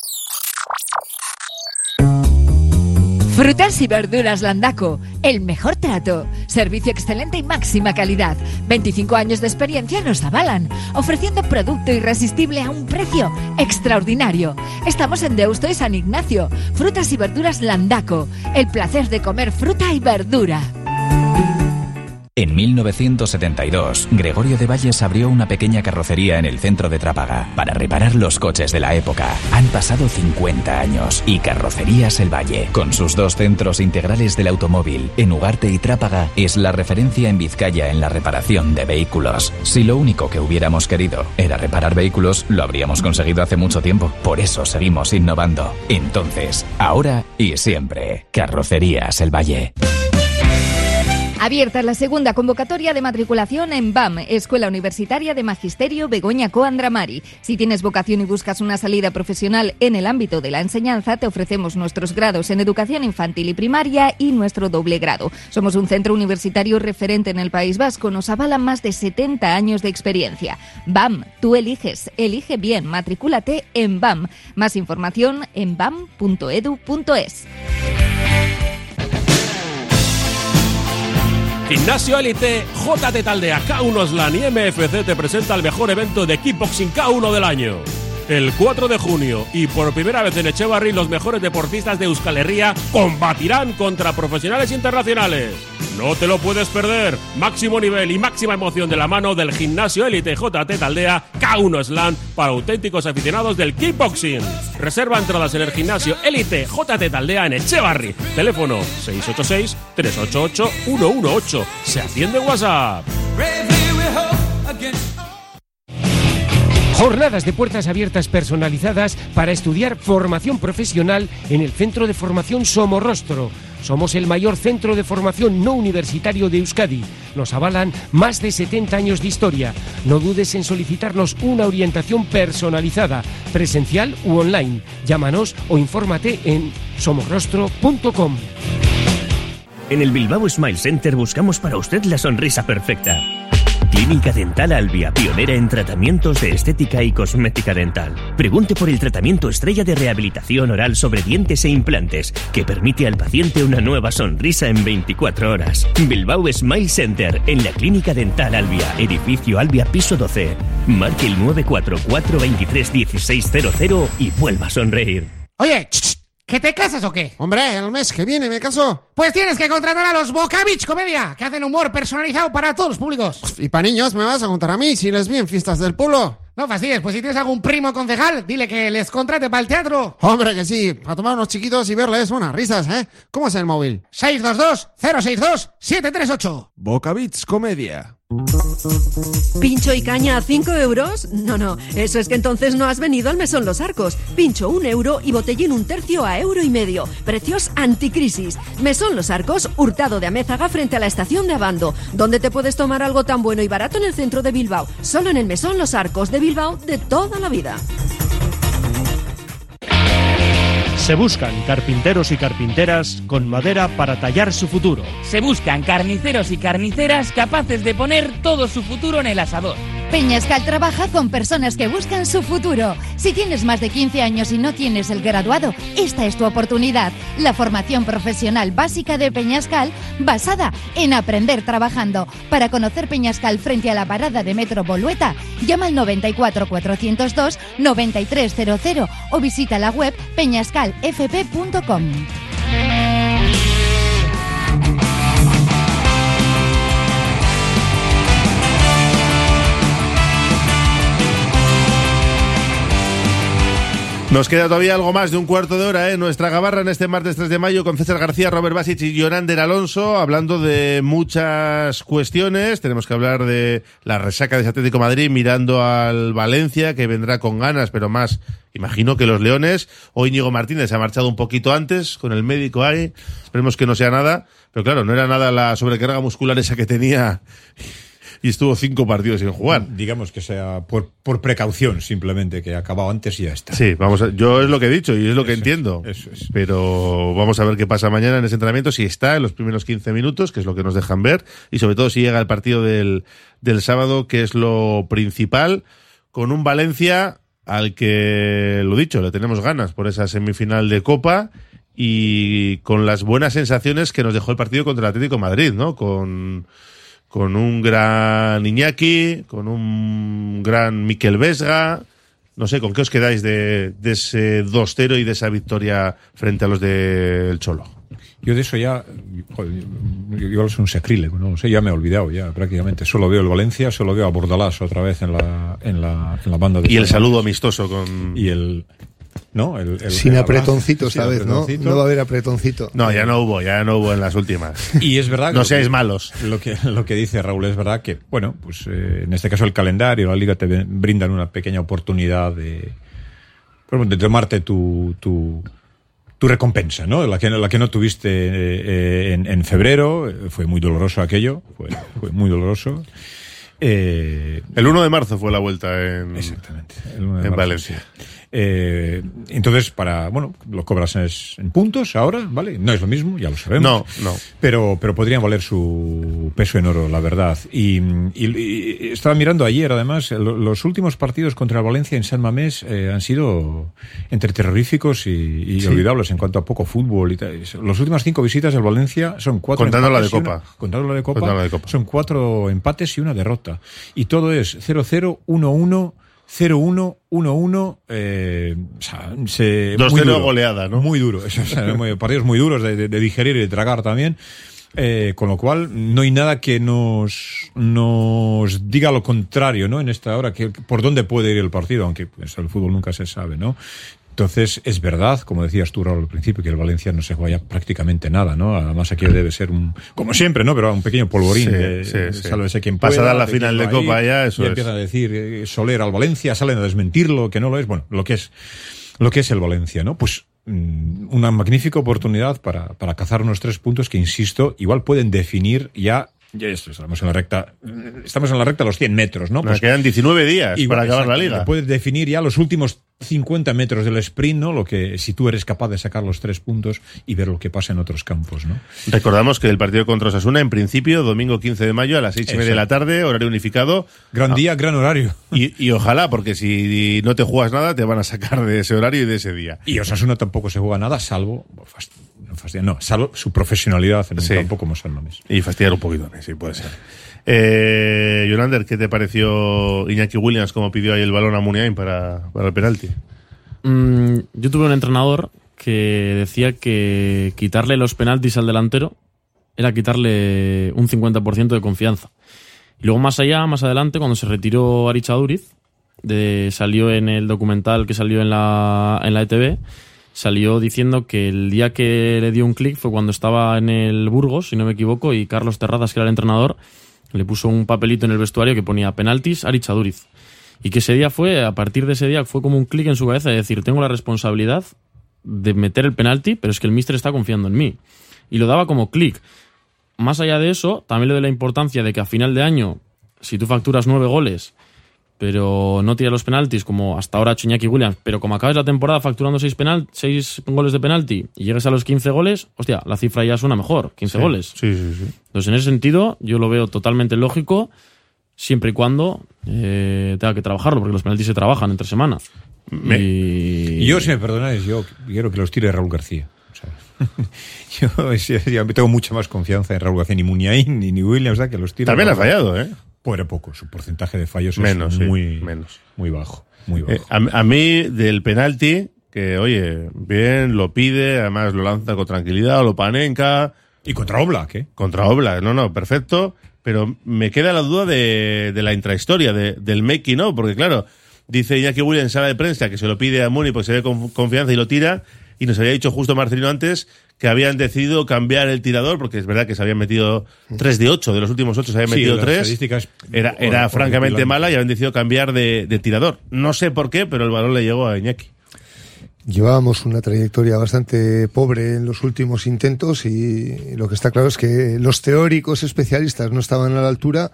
Frutas y verduras Landaco, el mejor trato, servicio excelente y máxima calidad. 25 años de experiencia nos avalan, ofreciendo producto irresistible a un precio extraordinario. Estamos en Deusto y San Ignacio. Frutas y verduras Landaco, el placer de comer fruta y verdura. En 1972, Gregorio de Valles abrió una pequeña carrocería en el centro de Trápaga para reparar los coches de la época. Han pasado 50 años y Carrocerías El Valle, con sus 2 centros integrales del automóvil, en Ugarte y Trápaga, es la referencia en Vizcaya en la reparación de vehículos. Si lo único que hubiéramos querido era reparar vehículos, lo habríamos conseguido hace mucho tiempo. Por eso seguimos innovando. Entonces, ahora y siempre, Carrocerías El Valle. Abierta la segunda convocatoria de matriculación en BAM, Escuela Universitaria de Magisterio Begoña Coandramari. Si tienes vocación y buscas una salida profesional en el ámbito de la enseñanza, te ofrecemos nuestros grados en educación infantil y primaria y nuestro doble grado. Somos un centro universitario referente en el País Vasco, nos avalan más de 70 años de experiencia. BAM, tú eliges, elige bien, matricúlate en BAM. Más información en bam.edu.es. Gimnasio Elite, JT Taldea, K1 Slam y MFC te presenta el mejor evento de kickboxing K1 del año. El 4 de junio y por primera vez en Echevarri, los mejores deportistas de Euskal Herria combatirán contra profesionales internacionales. No te lo puedes perder. Máximo nivel y máxima emoción de la mano del gimnasio élite JT Taldea K1 Slam para auténticos aficionados del kickboxing. Reserva entradas en el gimnasio élite JT Taldea en Echevarri. Teléfono 686-388-118. Se atiende en WhatsApp. Jornadas de puertas abiertas personalizadas para estudiar formación profesional en el Centro de Formación Somorrostro. Somos el mayor centro de formación no universitario de Euskadi. Nos avalan más de 70 años de historia. No dudes en solicitarnos una orientación personalizada, presencial u online. Llámanos o infórmate en somorrostro.com. En el Bilbao Smile Center buscamos para usted la sonrisa perfecta. Clínica Dental Albia, pionera en tratamientos de estética y cosmética dental. Pregunte por el tratamiento estrella de rehabilitación oral sobre dientes e implantes, que permite al paciente una nueva sonrisa en 24 horas. Bilbao Smile Center, en la Clínica Dental Albia, edificio Albia, piso 12. Marque el 944231600 y vuelva a sonreír. Oye, ¿que te casas o qué? Hombre, el mes que viene me caso. Pues tienes que contratar a los Boca Beach Comedia, que hacen humor personalizado para todos los públicos. Y para niños me vas a contar a mí si les vi en fiestas del pueblo. No fastidies, pues si tienes algún primo concejal, dile que les contrate para el teatro. Hombre, que sí, a tomar unos chiquitos y verles unas risas, ¿eh? ¿Cómo es el móvil? 622-062-738. Boca Beach Comedia. ¿Pincho y caña a 5 euros? No, eso es que entonces no has venido al Mesón Los Arcos. Pincho 1 euro y botellín 1/3 a €1,50. Precios anticrisis. Mesón Los Arcos, Hurtado de Amézaga frente a la estación de Abando. ¿Dónde te puedes tomar algo tan bueno y barato? En el centro de Bilbao. Solo en el Mesón Los Arcos de Bilbao de toda la vida. Se buscan carpinteros y carpinteras con madera para tallar su futuro. Se buscan carniceros y carniceras capaces de poner todo su futuro en el asador. Peñascal trabaja con personas que buscan su futuro. Si tienes más de 15 años y no tienes el graduado, esta es tu oportunidad. La formación profesional básica de Peñascal, basada en aprender trabajando. Para conocer Peñascal frente a la parada de Metro Bolueta, llama al 94 402 9300 o visita la web peñascalfp.com. Nos queda todavía algo más de un cuarto de hora, nuestra gabarra en este martes 3 de mayo con César García, Robert Basic y Jonander Alonso, hablando de muchas cuestiones. Tenemos que hablar de la resaca de Atlético de Madrid, mirando al Valencia, que vendrá con ganas, pero más, imagino, que los Leones. Hoy Íñigo Martínez se ha marchado un poquito antes, con el médico ahí. Esperemos que no sea nada, pero claro, no era nada la sobrecarga muscular esa que tenía y estuvo 5 partidos sin jugar. Digamos que sea por precaución, simplemente, que ha acabado antes y ya está. Sí, yo es lo que he dicho y es lo que entiendo. Eso es. Pero vamos a ver qué pasa mañana en ese entrenamiento, si está en los primeros 15 minutos, que es lo que nos dejan ver, y sobre todo si llega el partido del sábado, que es lo principal, con un Valencia al que, lo dicho, le tenemos ganas por esa semifinal de Copa y con las buenas sensaciones que nos dejó el partido contra el Atlético de Madrid, ¿no? Con un gran Iñaki, con un gran Mikel Vesga. No sé, ¿con qué os quedáis de ese 2-0 y de esa victoria frente a los del Cholo? Yo de eso ya, igual es un sacrílego, no sé, ya me he olvidado ya prácticamente. Solo veo el Valencia, solo veo a Bordalás otra vez en la banda de... Y el saludo amistoso con... Y el... ¿no? Sin apretoncito esta vez, ¿no? No va a haber apretoncito. No, ya no hubo en las últimas. Y es verdad que no seáis malos. Lo que dice Raúl es verdad que, bueno, pues en este caso el calendario, la liga te brindan una pequeña oportunidad de tomarte tu recompensa, ¿no? La que no tuviste en febrero. Fue muy doloroso aquello, fue muy doloroso. El 1 de marzo fue la vuelta en Valencia. Sí. Entonces, lo cobras en puntos ahora, ¿vale? No es lo mismo, ya lo sabemos. No. Pero podrían valer su peso en oro, la verdad. Y estaba mirando ayer, además, los últimos partidos contra el Valencia en San Mamés han sido entre terroríficos y olvidables en cuanto a poco fútbol y tal. Las últimas 5 visitas del Valencia son 4 contando la de Copa. Contando la de Copa. Son 4 empates y 1 derrota. Y todo es 0-0, 1-1, 0-1, 1-1, o sea, 2-0 goleada, ¿no? Muy duro, partidos muy duros de digerir y de tragar también. Con lo cual no hay nada que nos diga lo contrario, ¿no? En esta hora, que por dónde puede ir el partido, aunque pues, el fútbol nunca se sabe, ¿no? Entonces, es verdad, como decías tú, Raúl, al principio, que el Valencia no se juega ya prácticamente nada, ¿no? Además, aquí debe ser como siempre, ¿no? Pero un pequeño polvorín. Sálvese quien pueda. Pasada la final de Copa ya, eso y empieza a decir Soler al Valencia, salen a desmentirlo, que no lo es. Bueno, lo que es el Valencia, ¿no? Pues una magnífica oportunidad para cazar unos 3 puntos que, insisto, igual pueden definir ya estamos en la recta a los 100 metros, ¿no? Nos quedan 19 días para acabar la liga. Puedes definir ya los últimos 50 metros del sprint, ¿no? Lo que, si tú eres capaz de sacar los 3 puntos y ver lo que pasa en otros campos, ¿no? Recordamos que el partido contra Osasuna, en principio, domingo 15 de mayo a las 6:30 de la tarde, horario unificado. Gran día, gran horario. Y ojalá, porque si no te juegas nada, te van a sacar de ese horario y de ese día. Y Osasuna tampoco se juega nada, salvo su profesionalidad en un campo como San Mamés. Y fastidiar un poquito, sí, puede ser. Yolander, ¿qué te pareció Iñaki Williams como pidió ahí el balón a Muniain para el penalti? Yo tuve un entrenador que decía que quitarle los penaltis al delantero era quitarle un 50% de confianza. Y luego más adelante, cuando se retiró Aritz Aduriz, salió en el documental que salió en la ETV, salió diciendo que el día que le dio un clic fue cuando estaba en el Burgos, si no me equivoco, y Carlos Terrazas, que era el entrenador, le puso un papelito en el vestuario que ponía penaltis Aritz Aduriz. Y que ese día a partir de ese día fue como un clic en su cabeza de decir, tengo la responsabilidad de meter el penalti, pero es que el míster está confiando en mí. Y lo daba como clic. Más allá de eso, también le doy la importancia de que a final de año, si tú facturas 9 goles, pero no tiras los penaltis, como hasta ahora ha hecho Iñaki Williams, pero como acabes la temporada facturando 6 goles de penalti y llegues a los 15 goles, hostia, la cifra ya suena mejor, 15 goles. Sí. Entonces, en ese sentido, yo lo veo totalmente lógico, siempre y cuando tenga que trabajarlo, porque los penaltis se trabajan entre semanas. Y yo, si me perdonáis, yo quiero que los tire Raúl García. O sea, yo tengo mucha más confianza en Raúl García, ni Muniain, ni Williams, que los tire. También ha fallado, Puede poco, su porcentaje de fallos menos, es muy bajo. A mí, del penalti, que oye, bien, lo pide, además lo lanza con tranquilidad, o lo panenca. Y contra Oblak, ¿eh? Contra Oblak, no, perfecto. Pero me queda la duda de la intrahistoria, del making of, porque claro, dice Iñaki Williams en sala de prensa que se lo pide a Muni porque se ve con confianza y lo tira, y nos había dicho justo Marcelino antes que habían decidido cambiar el tirador, porque es verdad que se habían metido 3 de 8, de los últimos 8 se habían metido 3. Era francamente mala y habían decidido cambiar de tirador. No sé por qué, pero el balón le llegó a Iñaki. Llevábamos una trayectoria bastante pobre en los últimos intentos y lo que está claro es que los teóricos especialistas no estaban a la altura.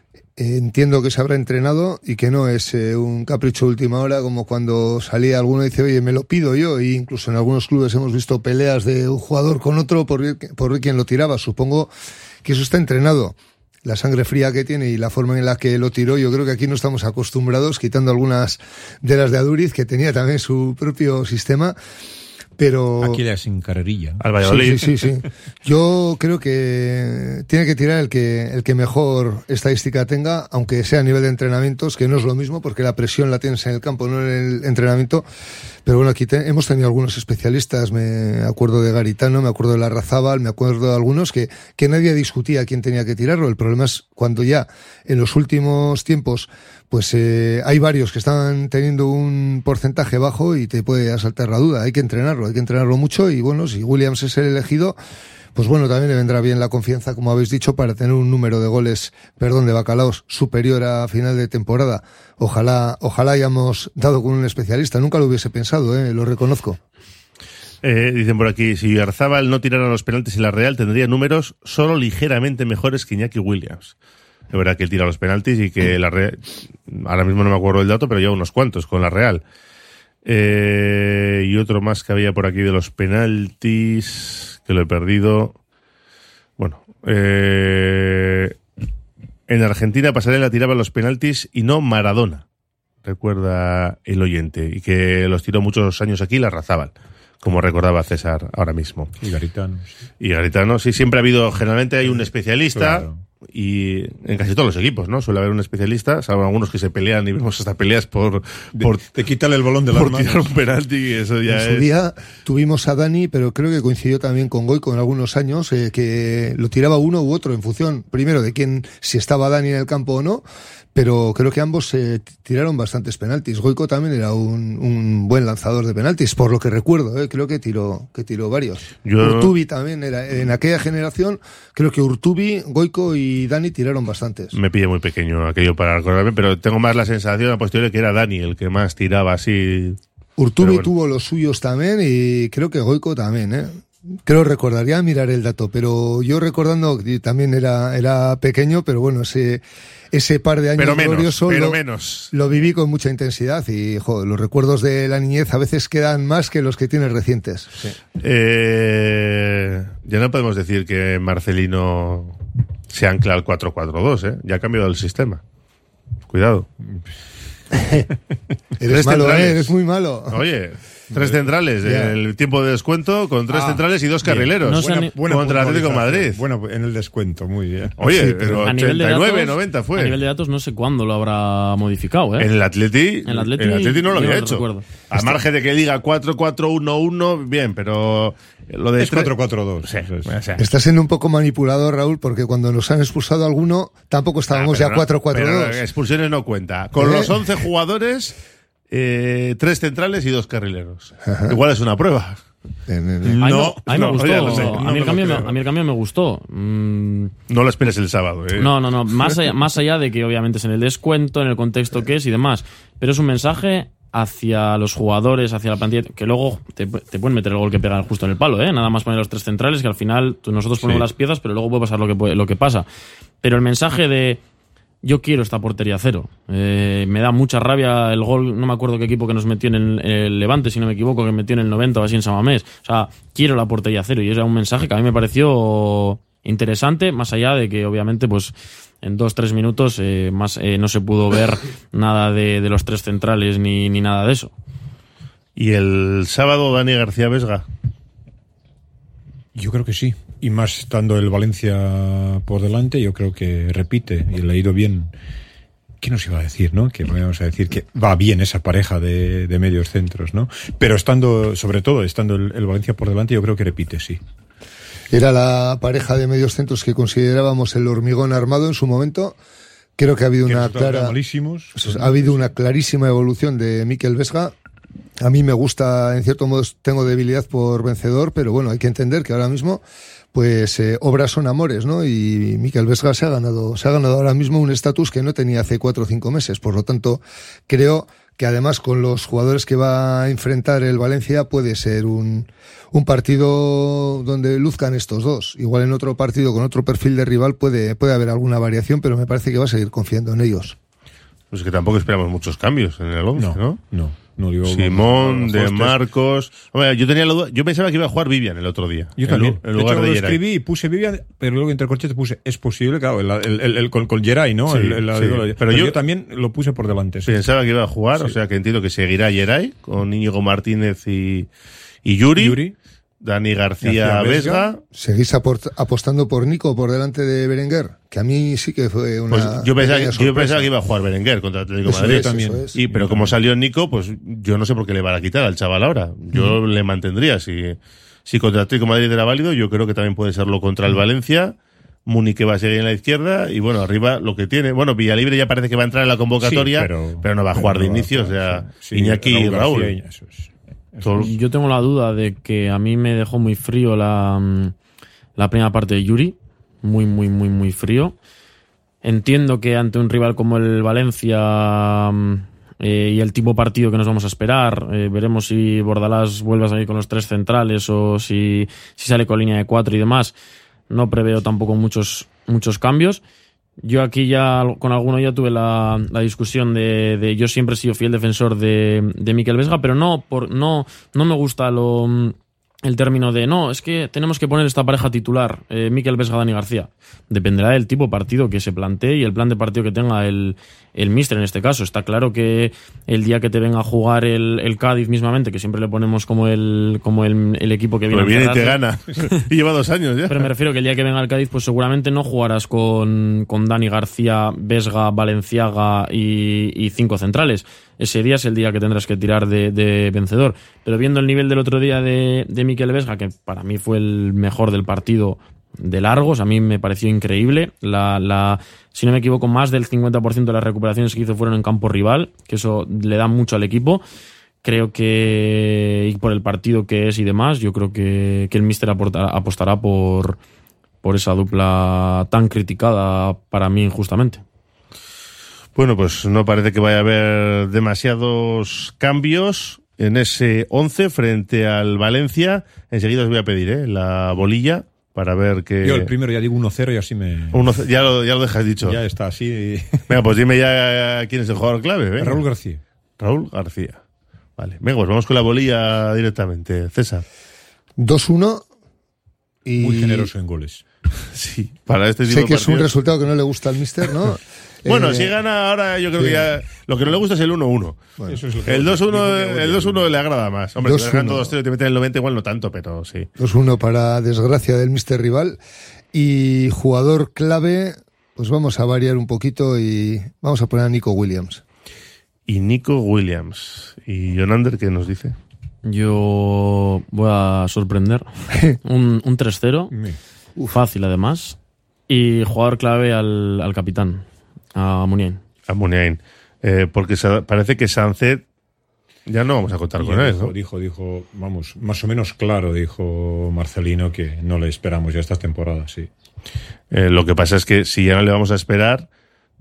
Entiendo que se habrá entrenado y que no es un capricho de última hora, como cuando salía alguno y dice, oye, me lo pido yo, y incluso en algunos clubes hemos visto peleas de un jugador con otro por ver quién lo tiraba. Supongo que eso está entrenado. La sangre fría que tiene y la forma en la que lo tiró, yo creo que aquí no estamos acostumbrados, quitando algunas de las de Aduriz, que tenía también su propio sistema. Pero aquí le sin carrerilla, ¿no? Al Valladolid. Sí. Yo creo que tiene que tirar el que mejor estadística tenga, aunque sea a nivel de entrenamientos, que no es lo mismo, porque la presión la tienes en el campo, no en el entrenamiento. Pero bueno, aquí hemos tenido algunos especialistas, me acuerdo de Garitano, me acuerdo de Larrazábal, me acuerdo de algunos que nadie discutía quién tenía que tirarlo. El problema es cuando ya en los últimos tiempos pues hay varios que están teniendo un porcentaje bajo y te puede asaltar la duda. Hay que entrenarlo mucho, y bueno, si Williams es el elegido, pues bueno, también le vendrá bien la confianza, como habéis dicho, para tener un número de bacalaos superior a final de temporada. Ojalá hayamos dado con un especialista. Nunca lo hubiese pensado, lo reconozco. Dicen por aquí, si Yarzábal no tirara los penaltis en la Real, tendría números solo ligeramente mejores que Iñaki Williams. Es verdad que él tira los penaltis y que la Real, ahora mismo no me acuerdo el dato, pero lleva unos cuantos con la Real. Y otro más que había por aquí de los penaltis, que lo he perdido. Bueno, en Argentina Pasarela tiraba los penaltis y no Maradona, recuerda el oyente, y que los tiró muchos años aquí Larrazábal, como recordaba César ahora mismo. Y Garitano. Y Garitano, sí, siempre ha habido, generalmente hay un especialista, y en casi todos los equipos, ¿no? Suele haber un especialista, salvo algunos que se pelean y vemos hasta peleas por te quitarle el balón de las manos. Por tirar un penalti, eso ya en su día tuvimos a Dani, pero creo que coincidió también con Goico en algunos años, que lo tiraba uno u otro en función, primero, de quién, si estaba Dani en el campo o no, pero creo que ambos tiraron bastantes penaltis. Goico también era un buen lanzador de penaltis, por lo que recuerdo, creo que tiró varios. Urtubi también era, en aquella generación, creo que Urtubi, Goico y Dani tiraron bastantes. Me pillé muy pequeño aquello para recordarme, pero tengo más la sensación a posteriori que era Dani el que más tiraba así. Urtubi tuvo los suyos también y creo que Goico también, Creo recordaría mirar el dato, pero yo recordando que también era pequeño, pero bueno, ese par de años glorioso lo viví con mucha intensidad y los recuerdos de la niñez a veces quedan más que los que tienes recientes. Sí. Ya no podemos decir que Marcelino se ancla al 4-4-2, ya ha cambiado el sistema. Cuidado. Eres malo, eres muy malo. Oye, 3 centrales en el tiempo de descuento con 3 centrales y 2 carrileros. Buena contra el Atlético de Madrid. Bueno, en el descuento, muy bien. Oye, sí, pero a 89, 90 fue. A nivel de datos no sé cuándo lo habrá modificado, En el Atleti no lo había hecho. Recuerdo. A margen de que diga 4-4-1-1, bien, pero lo de es 4-4-2. Sí. Estás siendo un poco manipulado, Raúl, porque cuando nos han expulsado a alguno, tampoco estábamos ya 4-4-2. Pero expulsiones no cuenta. Con los 11 jugadores, 3 centrales y 2 carrileros. Igual es una prueba. A mí me gustó. A mí el cambio me gustó. No lo esperes el sábado. No. Más allá de que obviamente es en el descuento, en el contexto que es y demás. Pero es un mensaje hacia los jugadores, hacia la plantilla, que luego te pueden meter el gol que pegan justo en el palo, Nada más poner los 3 centrales, que al final nosotros ponemos las piezas, pero luego puede pasar lo que pasa. Pero el mensaje de yo quiero esta portería cero. Me da mucha rabia el gol, no me acuerdo qué equipo que nos metió en el Levante, si no me equivoco, que metió en el 90 o así en San Mamés. O sea, quiero la portería cero, y era un mensaje que a mí me pareció interesante, más allá de que obviamente pues en 2-3 minutos no se pudo ver nada de los 3 centrales ni nada de eso. ¿Y el sábado Dani García Vesga? Yo creo que sí. Y más estando el Valencia por delante, yo creo que repite y le ha ido bien. ¿Qué nos iba a decir, no? Que vamos a decir que va bien esa pareja de medios centros, ¿no? Pero sobre todo estando el Valencia por delante, yo creo que repite, sí. Era la pareja de medios centros que considerábamos el hormigón armado en su momento. Creo que ha habido ha habido una clarísima evolución de Mikel Vesga. A mí me gusta, en cierto modo tengo debilidad por Vencedor, pero bueno, hay que entender que ahora mismo pues obras son amores, ¿no? Y Mikel Vesga se ha ganado ahora mismo un estatus que no tenía hace 4 o 5 meses. Por lo tanto, creo que además con los jugadores que va a enfrentar el Valencia puede ser un partido donde luzcan estos dos. Igual en otro partido con otro perfil de rival puede haber alguna variación, pero me parece que va a seguir confiando en ellos. Pues que tampoco esperamos muchos cambios en el 11, ¿no? No digo, Simón, De Marcos. Hombre, yo pensaba que iba a jugar Vivian el otro día. Yo también. En lugar de lo Geray. escribí y puse Vivian, pero luego entre corchetes puse es posible, claro, con Geray, ¿no? Sí, pero yo también lo puse por delante. Sí. Pensaba que iba a jugar, o sea que entiendo que seguirá Geray con Íñigo Martínez y Yuri. Dani García Vesga. ¿Seguís apostando por Nico por delante de Berenguer? Que a mí sí que fue una... Pues yo pensaba que iba a jugar Berenguer contra Atlético de Madrid también. Pero como salió Nico, pues yo no sé por qué le van a quitar al chaval ahora. Yo le mantendría. Si contra Atlético de Madrid era válido, yo creo que también puede serlo contra el Valencia. Muni que va a seguir en la izquierda y bueno, arriba lo que tiene. Bueno, Villalibre ya parece que va a entrar en la convocatoria, pero no va a jugar de inicio. O sea, Iñaki y Raúl. Yo tengo la duda de que a mí me dejó muy frío la primera parte de Yuri, muy frío. Entiendo que ante un rival como el Valencia y el tipo de partido que nos vamos a esperar, veremos si Bordalás vuelve a salir con los 3 centrales o si sale con línea de 4 y demás. No preveo tampoco muchos cambios. Yo aquí ya con alguno ya tuve la discusión de yo siempre he sido fiel defensor de Mikel Vesga, pero no me gusta lo el término de no, es que tenemos que poner esta pareja titular, Mikel Vesga, Dani García. Dependerá del tipo de partido que se plantee y el plan de partido que tenga el míster en este caso. Está claro que el día que te venga a jugar el Cádiz mismamente, que siempre le ponemos como el equipo que viene, pues viene y te gana. Y lleva 2 años ya. Pero me refiero que el día que venga el Cádiz, pues seguramente no jugarás con Dani García, Vesga, Valenciaga y 5 centrales. Ese día es el día que tendrás que tirar de vencedor. Pero viendo el nivel del otro día de Mikel Vesga, que para mí fue el mejor del partido de largos, a mí me pareció increíble. Si no me equivoco, más del 50% de las recuperaciones que hizo fueron en campo rival, que eso le da mucho al equipo. Creo que, y por el partido que es y demás, yo creo que el míster apostará por esa dupla tan criticada para mí injustamente. Bueno, pues no parece que vaya a haber demasiados cambios en ese 11 frente al Valencia. Enseguida os voy a pedir la bolilla para ver que... Yo el primero ya digo 1-0 y así me... 1-0, ya lo dejas dicho. Ya está así. Venga, pues dime ya quién es el jugador clave. Venga. Raúl García. Raúl García. Vale, venga, pues vamos con la bolilla directamente. César. 2-1 y... Muy generoso en goles. Sí, para este tipo sé de que partidos. Es un resultado que no le gusta al míster, ¿no? Bueno, si gana ahora, yo creo que ya... Lo que no le gusta es el 1-1. Bueno, eso es lo el 2-1 le agrada más. Hombre, si 2-1. te ganan 2-0 y te meten en el 90, igual no tanto, pero sí. 2-1 para desgracia del míster rival. Y jugador clave, pues vamos a variar un poquito y vamos a poner a Nico Williams. Y Nico Williams. ¿Y Jonander qué nos dice? Yo voy a sorprender. un 3-0. Fácil, además. Y jugador clave al capitán, a Muniain. A Muniain. Porque parece que Sánchez ya no vamos a contar con él, ¿no? Dijo, vamos, más o menos claro, dijo Marcelino, que no le esperamos ya estas temporadas, sí. Lo que pasa es que si ya no le vamos a esperar,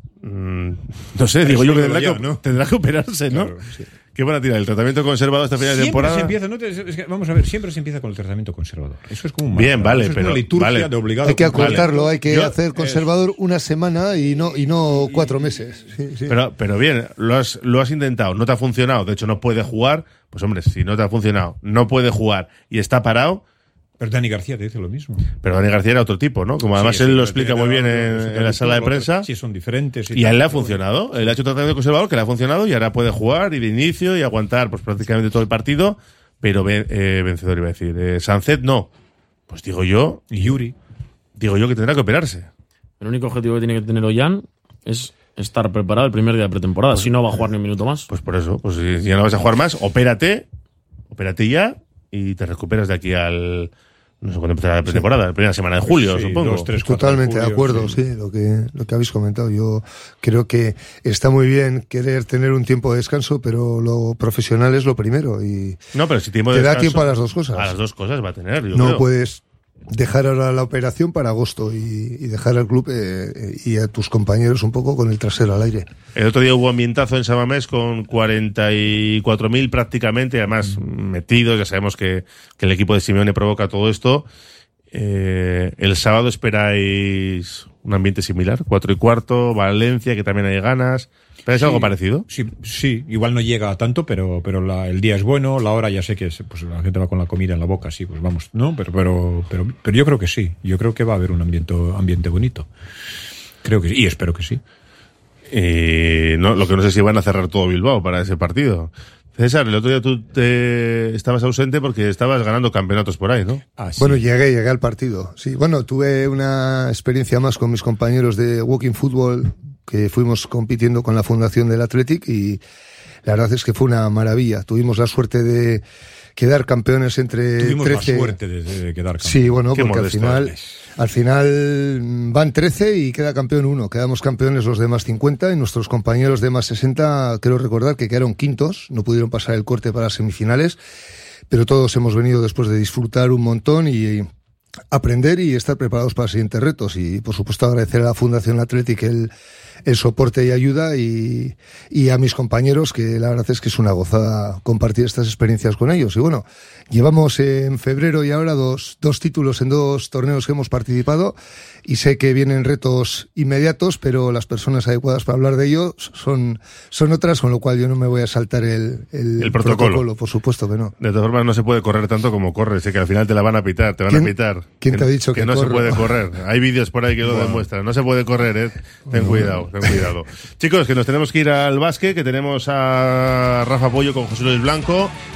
no sé, digo yo que tendrá que operarse, ¿no? Claro, sí. ¿Qué van a tirar? ¿El tratamiento conservador hasta final de temporada? Vamos a ver, siempre se empieza con el tratamiento conservador. Eso es como un bien, vale, eso es pero una liturgia vale. de obligado. Hay que acortarlo, vale. hay que hacer conservador una semana y no 4 meses. Sí, sí. Pero bien, lo has intentado, no te ha funcionado, de hecho no puede jugar, pues hombre, si no te ha funcionado, no puede jugar y está parado. Pero Dani García te dice lo mismo. Pero Dani García era otro tipo, ¿no? Como además él lo explica muy bien en la sala de prensa. Sí, son diferentes. Y a él le ha funcionado. Él ha hecho tratamiento conservador que le ha funcionado y ahora puede jugar y de inicio y aguantar pues prácticamente todo el partido, pero vencedor iba a decir. Sánchez no. Pues digo yo... Y Yuri. Digo yo que tendrá que operarse. El único objetivo que tiene que tener Ollán es estar preparado el primer día de pretemporada. Pues, si no va a jugar ni un minuto más. Pues por eso. Pues si ya no vas a jugar más, opérate ya y te recuperas de aquí al... No sé cuándo empezará la pretemporada, la primera semana de julio, supongo. 2, 3, 4 Totalmente de julio, de acuerdo, sí, lo que habéis comentado. Yo creo que está muy bien querer tener un tiempo de descanso, pero lo profesional es lo primero. Y no, pero si tiempo te de da descanso, tiempo a las dos cosas. A las dos cosas va a tener, yo no creo. Puedes dejar ahora la operación para agosto y dejar al club y a tus compañeros un poco con el trasero al aire. El otro día hubo ambientazo en San Mamés con 44.000 prácticamente, además metidos. Ya sabemos que el equipo de Simeone provoca todo esto. El sábado esperáis un ambiente similar, 4:15, Valencia, que también hay ganas. ¿Esperáis algo parecido? Sí, igual no llega a tanto, pero el día es bueno, la hora ya sé que pues la gente va con la comida en la boca, sí, pues vamos, no, pero yo creo que sí, yo creo que va a haber un ambiente bonito. Creo que sí, y espero que sí. No, lo que no sé si van a cerrar todo Bilbao para ese partido. César, el otro día tú estabas ausente porque estabas ganando campeonatos por ahí, ¿no? Ah, sí. Bueno, llegué al partido. Sí, bueno, tuve una experiencia más con mis compañeros de Walking Football, que fuimos compitiendo con la Fundación del Athletic y la verdad es que fue una maravilla. Tuvimos la suerte de quedar campeones entre Tuvimos 13. la suerte de quedar campeones. Sí, bueno, Qué porque al final van 13 y queda campeón uno. Quedamos campeones los de más 50 y nuestros compañeros de más 60, creo recordar que quedaron quintos, no pudieron pasar el corte para semifinales, pero todos hemos venido después de disfrutar un montón y aprender y estar preparados para los siguientes retos. Y, por supuesto, agradecer a la Fundación Athletic el soporte y ayuda y a mis compañeros, que la verdad es que es una gozada compartir estas experiencias con ellos. Y bueno, llevamos en febrero y ahora dos títulos en 2 torneos que hemos participado, y sé que vienen retos inmediatos, pero las personas adecuadas para hablar de ellos son otras, con lo cual yo no me voy a saltar el protocolo, por supuesto que no. De todas formas, no se puede correr tanto como corres, sé que al final te la van a pitar, ¿Quién te ha dicho que no corro? se puede correr? Hay vídeos por ahí que lo demuestran. No se puede correr, Ten cuidado. Chicos, que nos tenemos que ir al básquet, que tenemos a Rafa Pollo con José Luis Blanco,